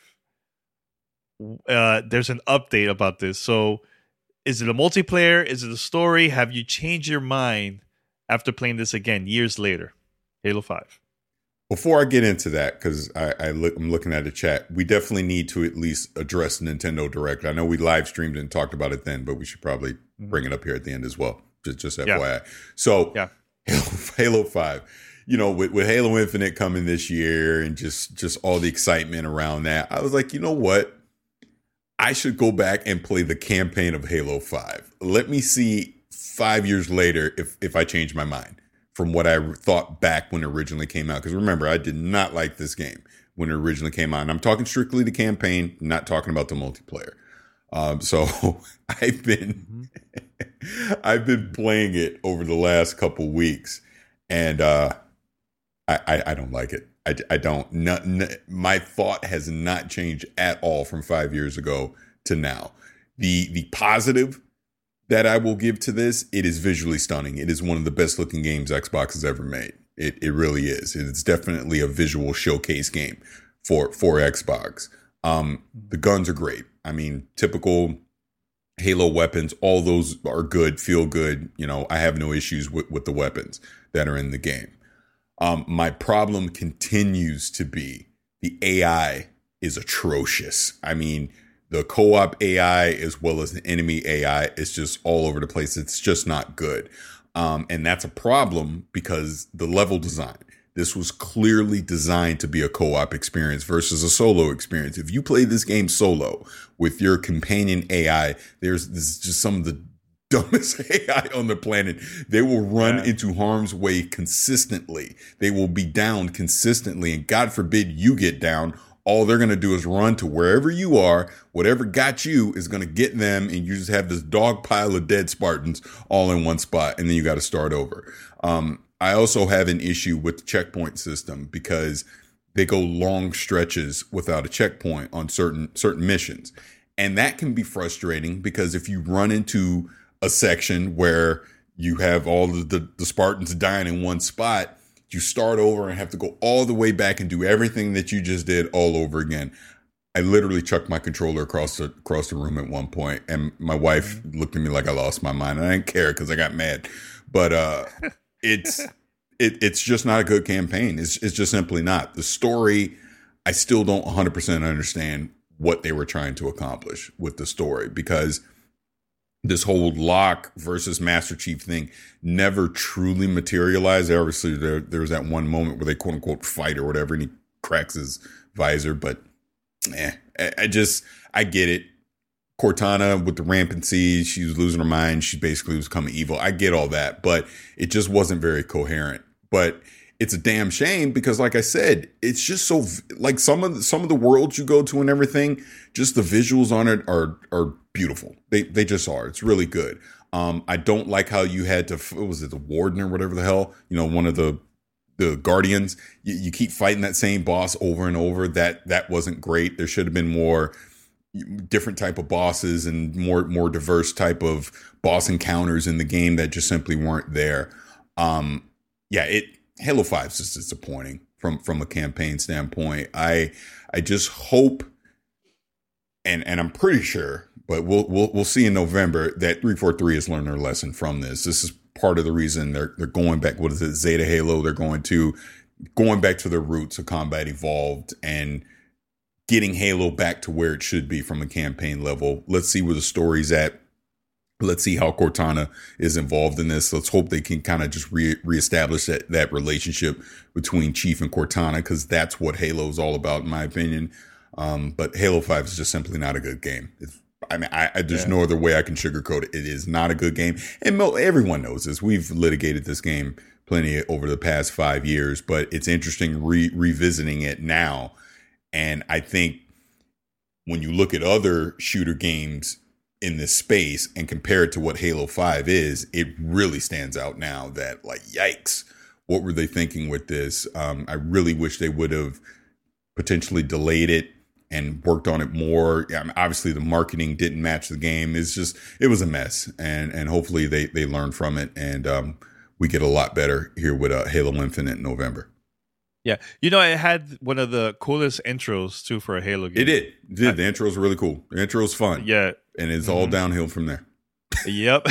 Uh, there's an update about this. So is it a multiplayer? Is it a story? Have you changed your mind after playing this again years later? Halo five. Before I get into that, because I, I look, I'm looking at the chat, we definitely need to at least address Nintendo Direct. I know we live streamed and talked about it then, but we should probably mm-hmm. bring it up here at the end as well. Just, just F Y I. Yeah. So, yeah. Halo, Halo five, you know, with, with Halo Infinite coming this year and just, just all the excitement around that, I was like, you know what? I should go back and play the campaign of Halo five. Let me see five years later if, if I change my mind from what I thought back when it originally came out. Because remember, I did not like this game when it originally came out. And I'm talking strictly the campaign, not talking about the multiplayer. Um, so I've been I've been playing it over the last couple weeks, and uh, I, I I don't like it. I, I don't. Not, not, my thought has not changed at all from five years ago to now. The the positive that I will give to this, it is visually stunning. It is one of the best looking games Xbox has ever made. It it really is. It's definitely a visual showcase game for for Xbox. Um, the guns are great. I mean, typical Halo weapons, all those are good, feel good. You know, I have no issues with, with the weapons that are in the game. Um, my problem continues to be the A I is atrocious. I mean, the co-op A I as well as the enemy A I is just all over the place. It's just not good. Um, and that's a problem because the level design. This was clearly designed to be a co-op experience versus a solo experience. If you play this game solo with your companion A I, there's this is just some of the dumbest A I on the planet. They will run yeah. into harm's way consistently. They will be downed consistently. And God forbid you get down. All they're going to do is run to wherever you are. Whatever got you is going to get them, and you just have this dog pile of dead Spartans all in one spot, and then you got to start over. Um, I also have an issue with the checkpoint system because they go long stretches without a checkpoint on certain certain missions. And that can be frustrating because if you run into a section where you have all the, the, the Spartans dying in one spot, you start over and have to go all the way back and do everything that you just did all over again. I literally chucked my controller across the across the room at one point, and my wife looked at me like I lost my mind. And I didn't care because I got mad. But uh, it's it, it's just not a good campaign. It's it's just simply not. The story, I still don't one hundred percent understand what they were trying to accomplish with the story, because this whole Locke versus Master Chief thing never truly materialized. Obviously, there, there was that one moment where they quote unquote fight or whatever, and he cracks his visor. But eh, I, I just, I get it. Cortana with the rampancy, she was losing her mind. She basically was becoming evil. I get all that, but it just wasn't very coherent. But it's a damn shame because, like I said, it's just so like some of the, some of the worlds you go to and everything, just the visuals on it are are beautiful. They they just are. It's really good. Um, I don't like how you had to, what was it, the Warden or whatever the hell, you know, one of the the Guardians. You, you keep fighting that same boss over and over. That that wasn't great. There should have been more different type of bosses and more more diverse type of boss encounters in the game that just simply weren't there. Um, yeah, it. Halo five is just disappointing from, from a campaign standpoint. I I just hope, and and I'm pretty sure, but we'll we'll we'll see in November that three forty-three has learned their lesson from this. This is part of the reason they're they're going back. What is it, Zeta Halo? They're going to going back to their roots of Combat Evolved and getting Halo back to where it should be from a campaign level. Let's see where the story's at. Let's see how Cortana is involved in this. Let's hope they can kind of just re- reestablish that, that relationship between Chief and Cortana, because that's what Halo is all about, in my opinion. Um, but Halo five is just simply not a good game. It's, I mean, I, I, there's yeah. no other way I can sugarcoat it. It is not a good game. And mo- everyone knows this. We've litigated this game plenty over the past five years, but it's interesting re- revisiting it now. And I think when you look at other shooter games in this space and compare it to what Halo five is, it really stands out now that, like, yikes, what were they thinking with this? Um, I really wish they would have potentially delayed it and worked on it more. I mean, obviously the marketing didn't match the game. It's just, it was a mess, and, and hopefully they, they learn from it. And um, we get a lot better here with uh, Halo Infinite in November. Yeah. You know, it had one of the coolest intros too for a Halo game. It did. It did. The intro was really cool. The intro was fun. Yeah. And it's mm-hmm. all downhill from there. Yep.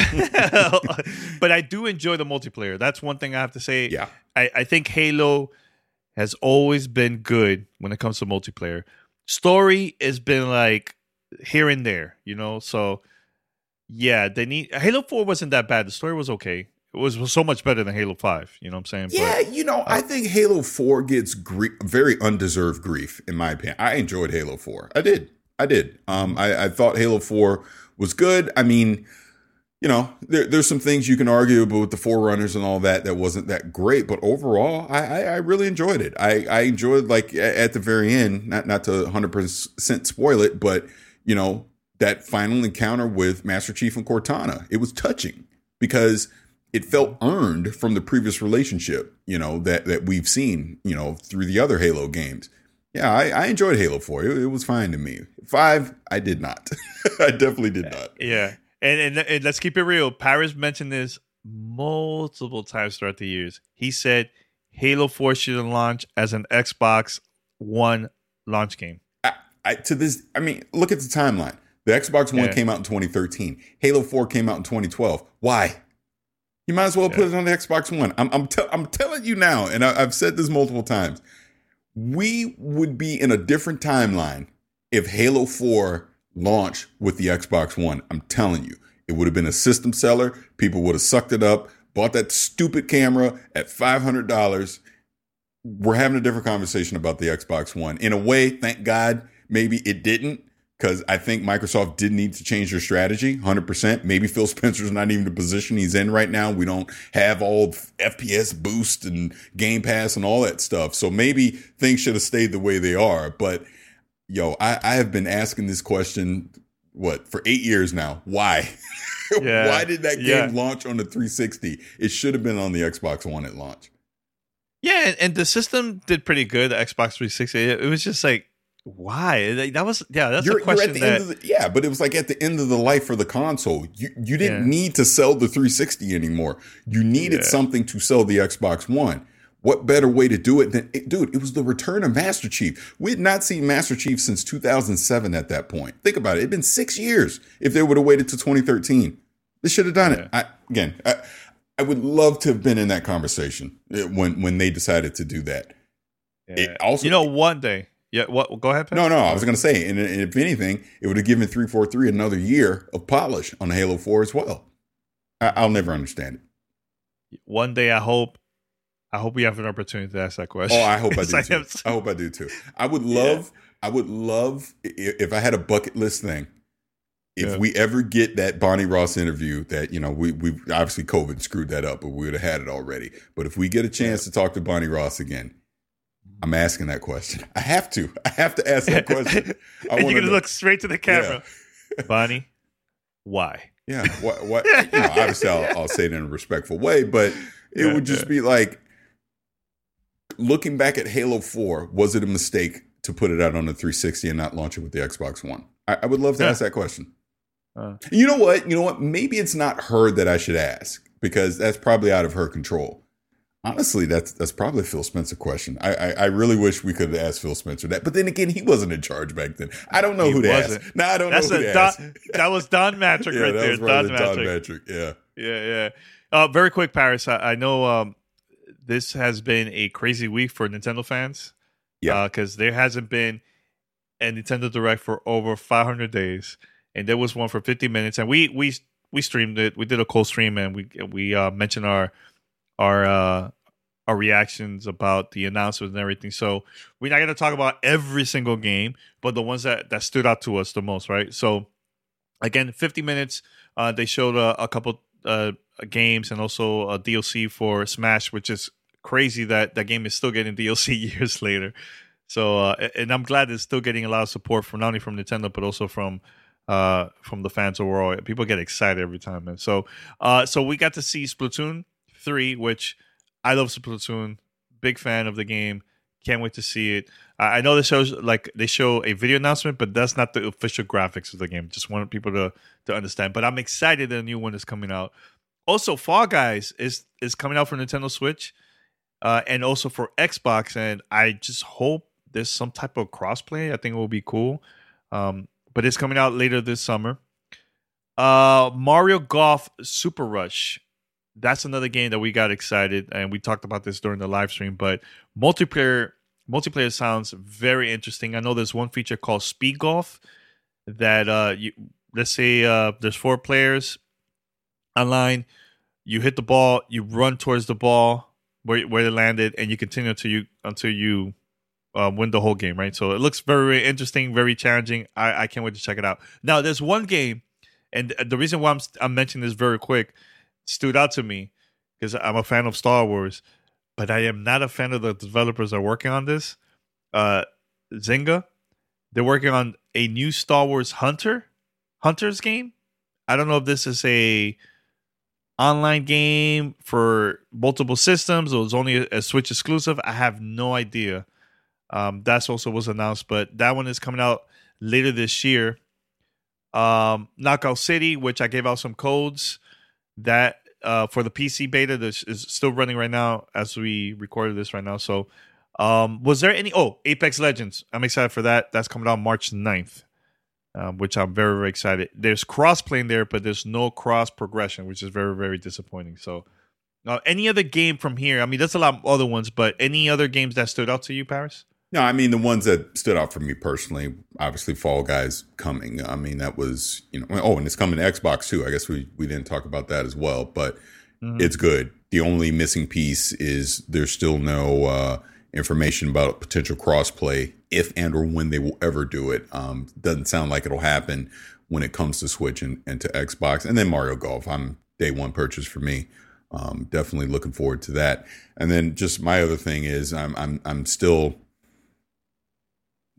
But I do enjoy the multiplayer. That's one thing I have to say. Yeah. I, I think Halo has always been good when it comes to multiplayer. Story has been like here and there, you know? So yeah, they need Halo four wasn't that bad. The story was okay. It was, was so much better than Halo five. You know what I'm saying? Yeah, but, you know, uh, I think Halo four gets gr- very undeserved grief, in my opinion. I enjoyed Halo four. I did. I did. Um, I, I thought Halo four was good. I mean, you know, there, there's some things you can argue about with the Forerunners and all that that wasn't that great. But overall, I, I, I really enjoyed it. I, I enjoyed, like, at the very end, not, not to one hundred percent spoil it, but, you know, that final encounter with Master Chief and Cortana. It was touching because it felt earned from the previous relationship, you know, that, that we've seen, you know, through the other Halo games. Yeah, I, I enjoyed Halo four. It, it was fine to me. Five, I did not. I definitely did not. Yeah. And, and and let's keep it real. Paris mentioned this multiple times throughout the years. He said Halo four should launch as an Xbox One launch game. I, I, to this, I mean, look at the timeline. The Xbox One yeah. came out in twenty thirteen. Halo four came out in twenty twelve. Why? You might as well yeah. put it on the Xbox One. I'm I'm, te- I'm telling you now, and I, I've said this multiple times. We would be in a different timeline if Halo four launched with the Xbox One. I'm telling you, it would have been a system seller. People would have sucked it up, bought that stupid camera at five hundred dollars. We're having a different conversation about the Xbox One. In a way, thank God, maybe it didn't, because I think Microsoft did need to change their strategy, one hundred percent. Maybe Phil Spencer's not even the position he's in right now. We don't have all F P S boost and Game Pass and all that stuff. So maybe things should have stayed the way they are. But Yo, I, I have been asking this question, what, for eight years now. Why? Yeah. Why did that game Yeah. launch on the three sixty? It should have been on the Xbox One at launch. Yeah, and, and the system did pretty good. The Xbox three sixty. It, it was just like, why? Like, that was yeah. That's You're, a question you're at the that end of the, yeah, but it was like at the end of the life for the console. You you didn't Yeah. need to sell the three sixty anymore. You needed Yeah. something to sell the Xbox One. What better way to do it than, it, dude, it was the return of Master Chief. We had not seen Master Chief since two thousand seven at that point. Think about it. It'd been six years if they would have waited to twenty thirteen. They should have done it. Yeah. I, again, I, I would love to have been in that conversation when, when they decided to do that. yeah. It also, you know, one day. Yeah. What? Go ahead. Pat. no, no, I was going to say, and, and if anything, it would have given three forty-three another year of polish on Halo four as well. I, I'll never understand it. One day, I hope. I hope we have an opportunity to ask that question. Oh, I hope I do I too. am so- I hope I do too. I would love, I would love i- if I had a bucket list thing. If Yeah. we ever get that Bonnie Ross interview, that, you know, we we obviously COVID screwed that up, but we would have had it already. But if we get a chance to talk to Bonnie Ross again, I'm asking that question. I have to. I have to ask that question. I and wanna you're gonna know- look straight to the camera, Bonnie. Why? Yeah, what? What? You know, obviously, I'll, I'll say it in a respectful way, but it Yeah, would just yeah. be like, looking back at Halo four, was it a mistake to put it out on the three sixty and not launch it with the Xbox One? I, I would love to Yeah. ask that question. Uh, You know what? You know what? Maybe it's not her that I should ask, because that's probably out of her control. Honestly, that's that's probably a Phil Spencer question. I, I I really wish we could have asked Phil Spencer that, but then again, he wasn't in charge back then. I don't know He who to wasn't. ask. No, I don't That's know who a to Don, ask. that was Don Matrick Yeah, right that there. was Don probably Don Matrick. Matrick. Yeah. Yeah, yeah. Uh, very quick, Paris. I, I know um, this has been a crazy week for Nintendo fans. Yeah. Because there hasn't been a Nintendo Direct for over five hundred days, and there was one for fifty minutes, and we we we streamed it. We did a cold stream, and we we uh, mentioned our our uh, our reactions about the announcements and everything. So we're not going to talk about every single game, but the ones that that stood out to us the most, right? So again, fifty minutes. Uh, they showed a, a couple uh, games and also a D L C for Smash, which is crazy that that game is still getting D L C years later. So, uh, and I'm glad it's still getting a lot of support from not only from Nintendo but also from uh, from the fans overall. People get excited every time, man. So, uh, so we got to see Splatoon three, which I love Splatoon. Big fan of the game. Can't wait to see it. I I know they shows like they show a video announcement, but that's not the official graphics of the game. Just wanted people to to understand. But I'm excited that a new one is coming out. Also, Fall Guys is is coming out for Nintendo Switch, uh, and also for Xbox. And I just hope there's some type of crossplay. I think it will be cool. Um, but it's coming out later this summer. Uh, Mario Golf Super Rush. That's another game that we got excited, and we talked about this during the live stream. But multiplayer multiplayer sounds very interesting. I know there's one feature called Speed Golf that uh, you let's say uh, there's four players online. You hit the ball, you run towards the ball where where it landed, and you continue until you until you uh, win the whole game. Right. So it looks very, very interesting, very challenging. I, I can't wait to check it out. Now, there's one game, and the reason why I'm I'm mentioning this very quick stood out to me because I'm a fan of Star Wars, but I am not a fan of the developers that are working on this. Uh, Zynga, they're working on a new Star Wars Hunter, Hunters game. I don't know if this is a online game for multiple systems or it's only a, a Switch exclusive. I have no idea. Um, that's also was announced, but that one is coming out later this year. Um, Knockout City, which I gave out some codes. That uh, for the P C beta that is still running right now as we recorded this right now. So um, was there any... Oh, Apex Legends. I'm excited for that. That's coming out March ninth, um, which I'm very, very excited. There's cross-play in there, but there's no cross-progression, which is very, very disappointing. So uh, any other game from here? I mean, there's a lot of other ones, but any other games that stood out to you, Paris? No, I mean, the ones that stood out for me personally, obviously Fall Guys coming. I mean, that was, you know, oh, and it's coming to Xbox too. I guess we, we didn't talk about that as well, but mm-hmm. It's good. The only missing piece is there's still no uh, information about potential crossplay, if and or when they will ever do it. Um, doesn't sound like it'll happen when it comes to Switch and, and to Xbox. And then Mario Golf, I'm day one purchase for me. Um, definitely looking forward to that. And then just my other thing is I'm I'm I'm still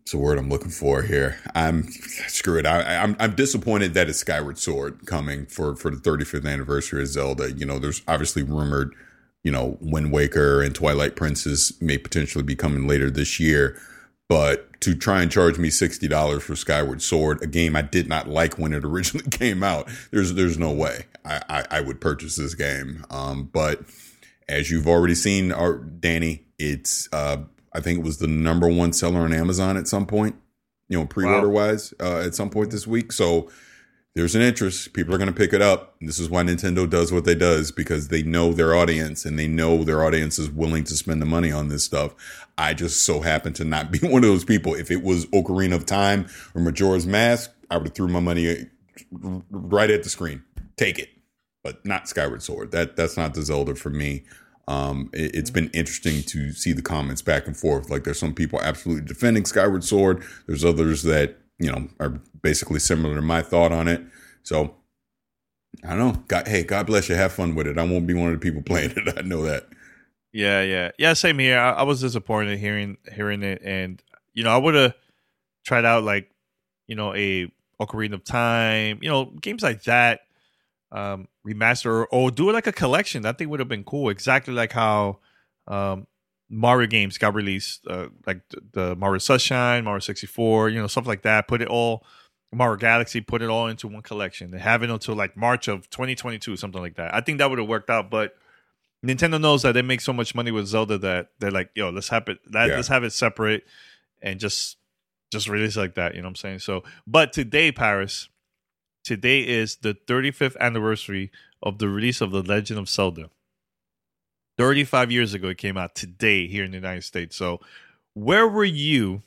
It's the word I'm looking for here. I'm screw it. I, I'm I'm disappointed that it's Skyward Sword coming for, for the thirty-fifth anniversary of Zelda. You know, there's obviously rumored, you know, Wind Waker and Twilight Princess may potentially be coming later this year. But to try and charge me sixty dollars for Skyward Sword, a game I did not like when it originally came out, there's there's no way I, I, I would purchase this game. Um, but as you've already seen, our, Danny, it's uh, I think it was the number one seller on Amazon at some point, you know, pre-order wow. wise, uh, at some point this week. So there's an interest. People are going to pick it up. And this is why Nintendo does what they does, because they know their audience and they know their audience is willing to spend the money on this stuff. I just so happen to not be one of those people. If it was Ocarina of Time or Majora's Mask, I would have threw my money right at the screen. Take it, but not Skyward Sword. That that's not the Zelda for me. Um, it, it's been interesting to see the comments back and forth. Like there's some people absolutely defending Skyward Sword. There's others that, you know, are basically similar to my thought on it. So I don't know. God, hey, God bless you. Have fun with it. I won't be one of the people playing it. I know that. Yeah, yeah, yeah. Same here. I, I was disappointed hearing hearing it, and you know, I would have tried out like, you know, a Ocarina of Time, you know, games like that. Um, remaster or, or do it like a collection. That thing would have been cool. Exactly like how um, Mario games got released, uh, like the, the Mario Sunshine, Mario sixty-four, you know, stuff like that. Put it all, Mario Galaxy, put it all into one collection. They have it until like March of twenty twenty-two, something like that. I think that would have worked out, but Nintendo knows that they make so much money with Zelda that they're like, yo, let's have it, that, yeah. let's have it separate and just just release like that. You know what I'm saying? So, but today, Paris. Today is the thirty-fifth anniversary of the release of The Legend of Zelda. thirty-five years ago, it came out today here in the United States. So where were you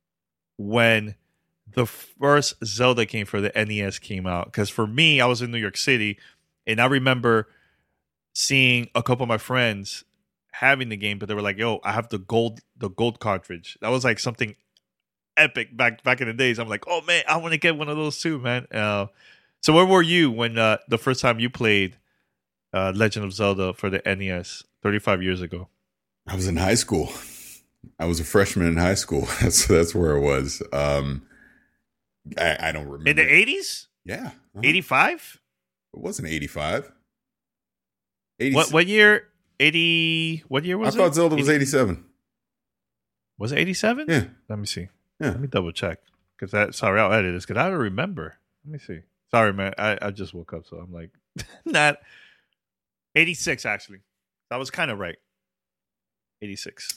when the first Zelda game for the N E S came out? Because for me, I was in New York City, and I remember seeing a couple of my friends having the game, but they were like, yo, I have the gold the gold cartridge. That was like something epic back back in the days. I'm like, oh man, I want to get one of those too, man. Uh, so where were you when uh, the first time you played uh, Legend of Zelda for the N E S thirty-five years ago? I was in high school. I was a freshman in high school. That's that's where it was. Um, I, I don't remember. In the eighties? Yeah. Uh-huh. eighty-five? It wasn't eighty-five. What what year? eighty? What year was I it? I thought Zelda was eighty-seven. Was it eighty-seven? Yeah. Let me see. Yeah. Let me double check. Because that, sorry, I'll edit this because I don't remember. Let me see. Sorry, man. I, I just woke up, so I'm like, not eighty-six, actually. I was kind of right. eighty-six.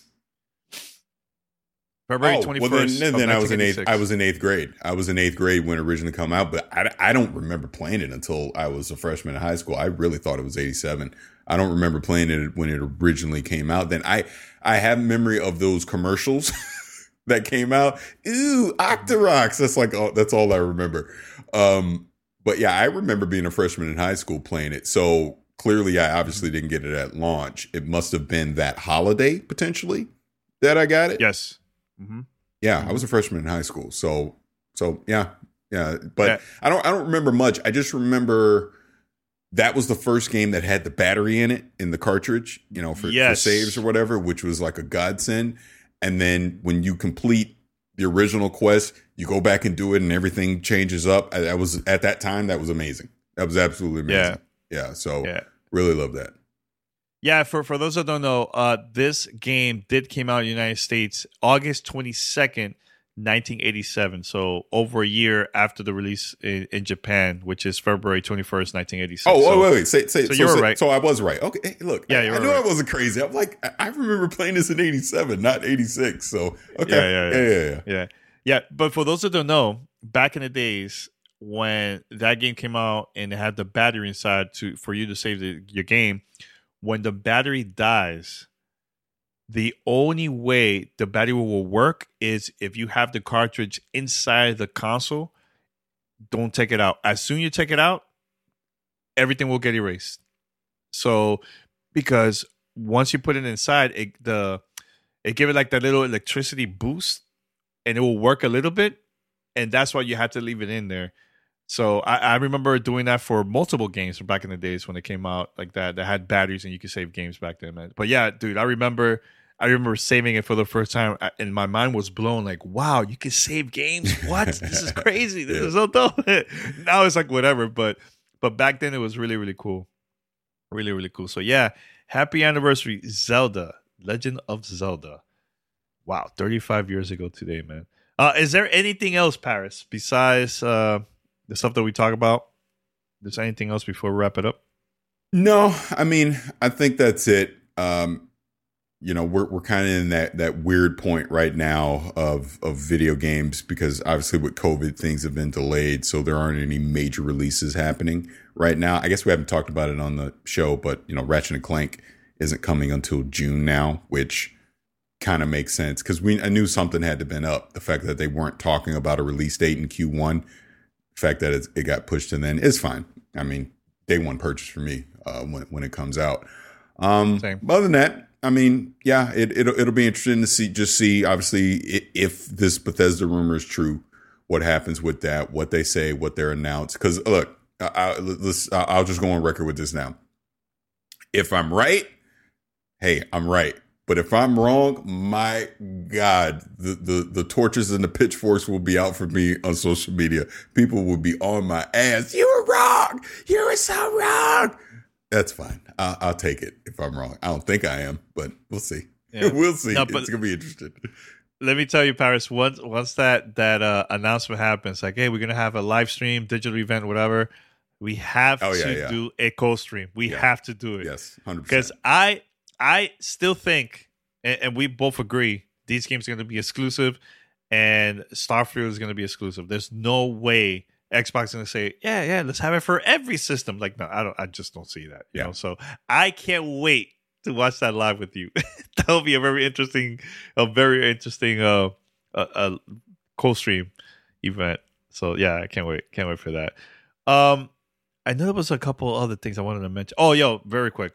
February twenty-first. Well, then, then I was in eighth. I was in eighth grade. I was in eighth grade when it originally came out, but I, I don't remember playing it until I was a freshman in high school. I really thought it was eighty-seven. I don't remember playing it when it originally came out. Then I I have memory of those commercials that came out. Ooh, Octoroks. That's like all, that's all I remember. Um, but yeah, I remember being a freshman in high school playing it. So clearly, I obviously didn't get it at launch. It must have been that holiday potentially that I got it. Yes. Mm-hmm. Yeah, I was a freshman in high school. So so yeah, yeah. But yeah. I don't I don't remember much. I just remember that was the first game that had the battery in it in the cartridge, you know, for, yes. for saves or whatever, which was like a godsend. And then when you complete the original quest, you go back and do it and everything changes up. I, that was at that time, that was amazing. That was absolutely amazing. Yeah. Yeah. So yeah. Really love that. Yeah, for, for those that don't know, uh, this game did came out in the United States August twenty-second, nineteen eighty-seven. So over a year after the release in, in Japan, which is February twenty-first, nineteen eighty-six. Oh, so, wait, wait, wait. Say, say, so, so you were say, right. So I was right. Okay, hey, look. Yeah, I, you were I knew right. I wasn't crazy. I'm like, I, I remember playing this in eighty-seven, not eighty-six. So, okay. Yeah, yeah, yeah. Yeah, yeah, yeah. yeah. Yeah, but for those that don't know, back in the days when that game came out and it had the battery inside to for you to save the, your game, when the battery dies, the only way the battery will work is if you have the cartridge inside the console. Don't take it out. As soon as you take it out, everything will get erased. So, because once you put it inside, it the it give it like that little electricity boost, and it will work a little bit, and that's why you have to leave it in there. So I, I remember doing that for multiple games from back in the days when it came out like that. That had batteries and you could save games back then, man. But yeah, dude, I remember I remember saving it for the first time, and my mind was blown. Like, wow, you can save games? What? This is crazy. This yeah. is so dope. Now it's like whatever, but but back then it was really, really cool. Really, really cool. So yeah, happy anniversary, Zelda, Legend of Zelda. Wow, thirty-five years ago today, man. Uh, is there anything else, Paris, besides uh, the stuff that we talk about? Is there anything else before we wrap it up? No, I mean, I think that's it. Um, you know, we're we're kind of in that that weird point right now of of video games because obviously with COVID things have been delayed, so there aren't any major releases happening right now. I guess we haven't talked about it on the show, but you know, Ratchet and Clank isn't coming until June now, which kind of makes sense because we I knew something had to been up. The fact that they weren't talking about a release date in Q one, the fact that it's, it got pushed and then is fine. I mean, day one purchase for me uh, when when it comes out. Um, Same. Other than that. I mean, yeah, it, it'll it'll be interesting to see, just see, obviously, if this Bethesda rumor is true, what happens with that, what they say, what they're announced. Because look, I, I, let's, I'll just go on record with this now. If I'm right, hey, I'm right. But if I'm wrong, my God, the, the, the torches and the pitchforks will be out for me on social media. People will be on my ass. You were wrong. You were so wrong. That's fine. I'll, I'll take it if I'm wrong. I don't think I am, but we'll see. Yeah. We'll see. No, it's gonna be interesting. Let me tell you, Paris. Once once that that uh, announcement happens, like, hey, we're gonna have a live stream, digital event, whatever. We have oh, yeah, to yeah. do a co-stream. We yeah. have to do it. Yes, one hundred percent. Because I I still think, and, and we both agree, these games are gonna be exclusive, and Starfield is gonna be exclusive. There's no way Xbox is gonna say, yeah, yeah, let's have it for every system. Like, no, I don't. I just don't see that. You yeah. know, so I can't wait to watch that live with you. That'll be a very interesting, a very interesting uh, uh, uh co-stream event. So yeah, I can't wait. Can't wait for that. Um, I know there was a couple other things I wanted to mention. Oh, yo, very quick.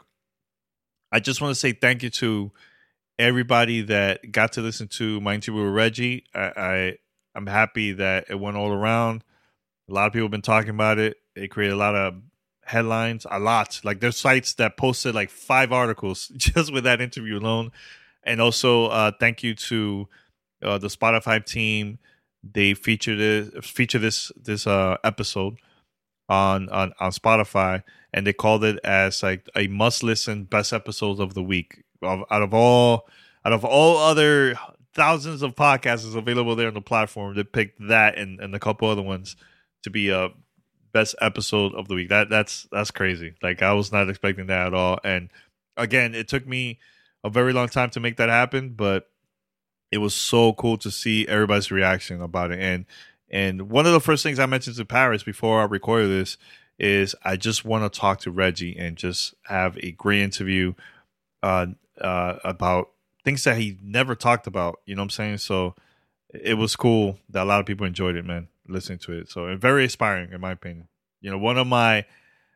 I just want to say thank you to everybody that got to listen to my interview with Reggie. I, I I'm happy that it went all around. A lot of people have been talking about it. It created a lot of headlines, a lot. Like there's sites that posted like five articles just with that interview alone. And also, uh, thank you to uh, the Spotify team. They featured it, featured this this uh, episode on, on on Spotify, and they called it as like a must listen best episodes of the week. Of, out of all out of all other thousands of podcasts available there on the platform, they picked that and, and a couple other ones to be a best episode of the week. That that's that's crazy. Like I was not expecting that at all. And again, it took me a very long time to make that happen, but it was so cool to see everybody's reaction about it. And and one of the first things I mentioned to Paris before I recorded this is I just want to talk to Reggie and just have a great interview uh, uh, about things that he never talked about. You know what I'm saying? So it was cool that a lot of people enjoyed it, man, listening to it. So very inspiring, in my opinion. You know, one of my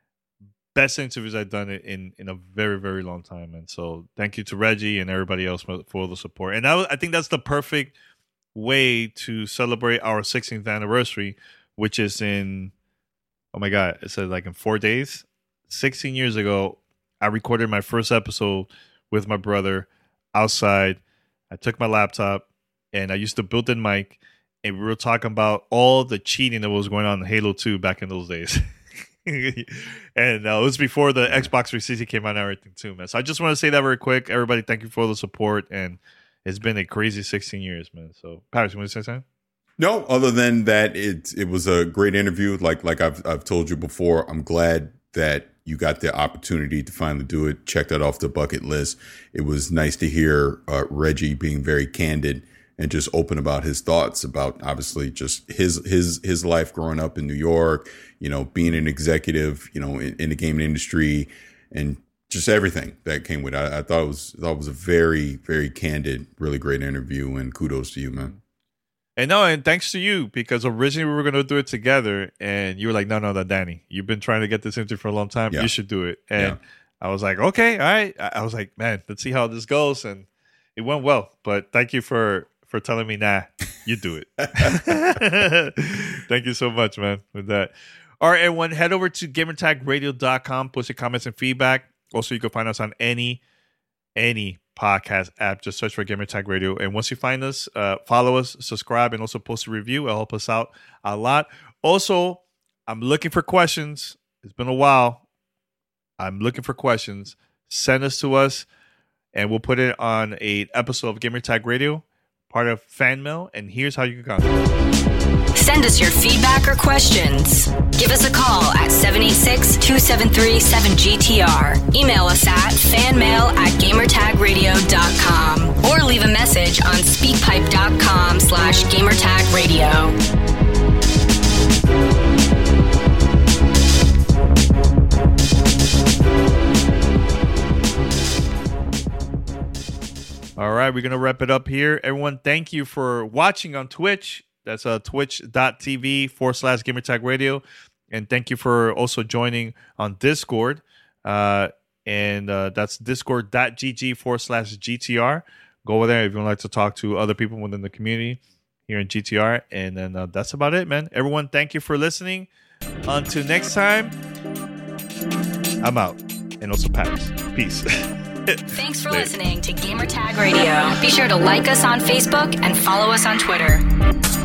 best interviews I've done it in, in a very, very long time. And so thank you to Reggie and everybody else for, for the support. And I, I think that's the perfect way to celebrate our sixteenth anniversary, which is in, oh my God, it says like in four days. sixteen years ago, I recorded my first episode with my brother outside. I took my laptop and I used a built-in mic, and we were talking about all the cheating that was going on in Halo two back in those days. And uh, it was before the Xbox three sixty came out and everything too, man. So I just want to say that very quick. Everybody, thank you for the support, and it's been a crazy sixteen years, man. So, Paris, you want to say something? No, other than that, it it was a great interview. Like like I've I've told you before, I'm glad that you got the opportunity to finally do it. Check that off the bucket list. It was nice to hear uh, Reggie being very candid and just open about his thoughts about obviously just his his his life growing up in New York, you know, being an executive, you know, in, in the gaming industry, and just everything that came with it. I, I thought it was I thought it was a very, very candid, really great interview, and kudos to you, man. And no, and thanks to you, because originally we were going to do it together, and you were like, no, no, no, Danny, you've been trying to get this interview for a long time. Yeah. You should do it. And yeah. I was like, okay, all right. I was like, man, let's see how this goes. And it went well. But thank you for, for telling me, nah, you do it. Thank you so much, man, with that. All right, everyone, head over to gamertag radio dot com, post your comments and feedback. Also, you can find us on any, any podcast app. Just search for Gamertag Radio. And once you find us, uh, follow us, subscribe, and also post a review. It'll help us out a lot. Also, I'm looking for questions. It's been a while. I'm looking for questions. Send us to us, and we'll put it on a episode of Gamertag Radio, part of Fan Mail. And here's how you can contact us. Send us your feedback or questions. Give us a call at seven eight six, two seven three, seven G T R. Email us at fanmail at gamertagradio dot com or leave a message on speakpipe.com slash gamertagradio. All right, we're going to wrap it up here. Everyone, thank you for watching on Twitch. That's uh, twitch.tv forward slash gamertag radio. And thank you for also joining on Discord. Uh, and uh, that's discord.gg forward slash GTR. Go over there if you would like to talk to other people within the community here in G T R. And then uh, that's about it, man. Everyone, thank you for listening. Until next time, I'm out. And also Paris. Peace. Thanks for listening to Gamertag Radio. Be sure to like us on Facebook and follow us on Twitter.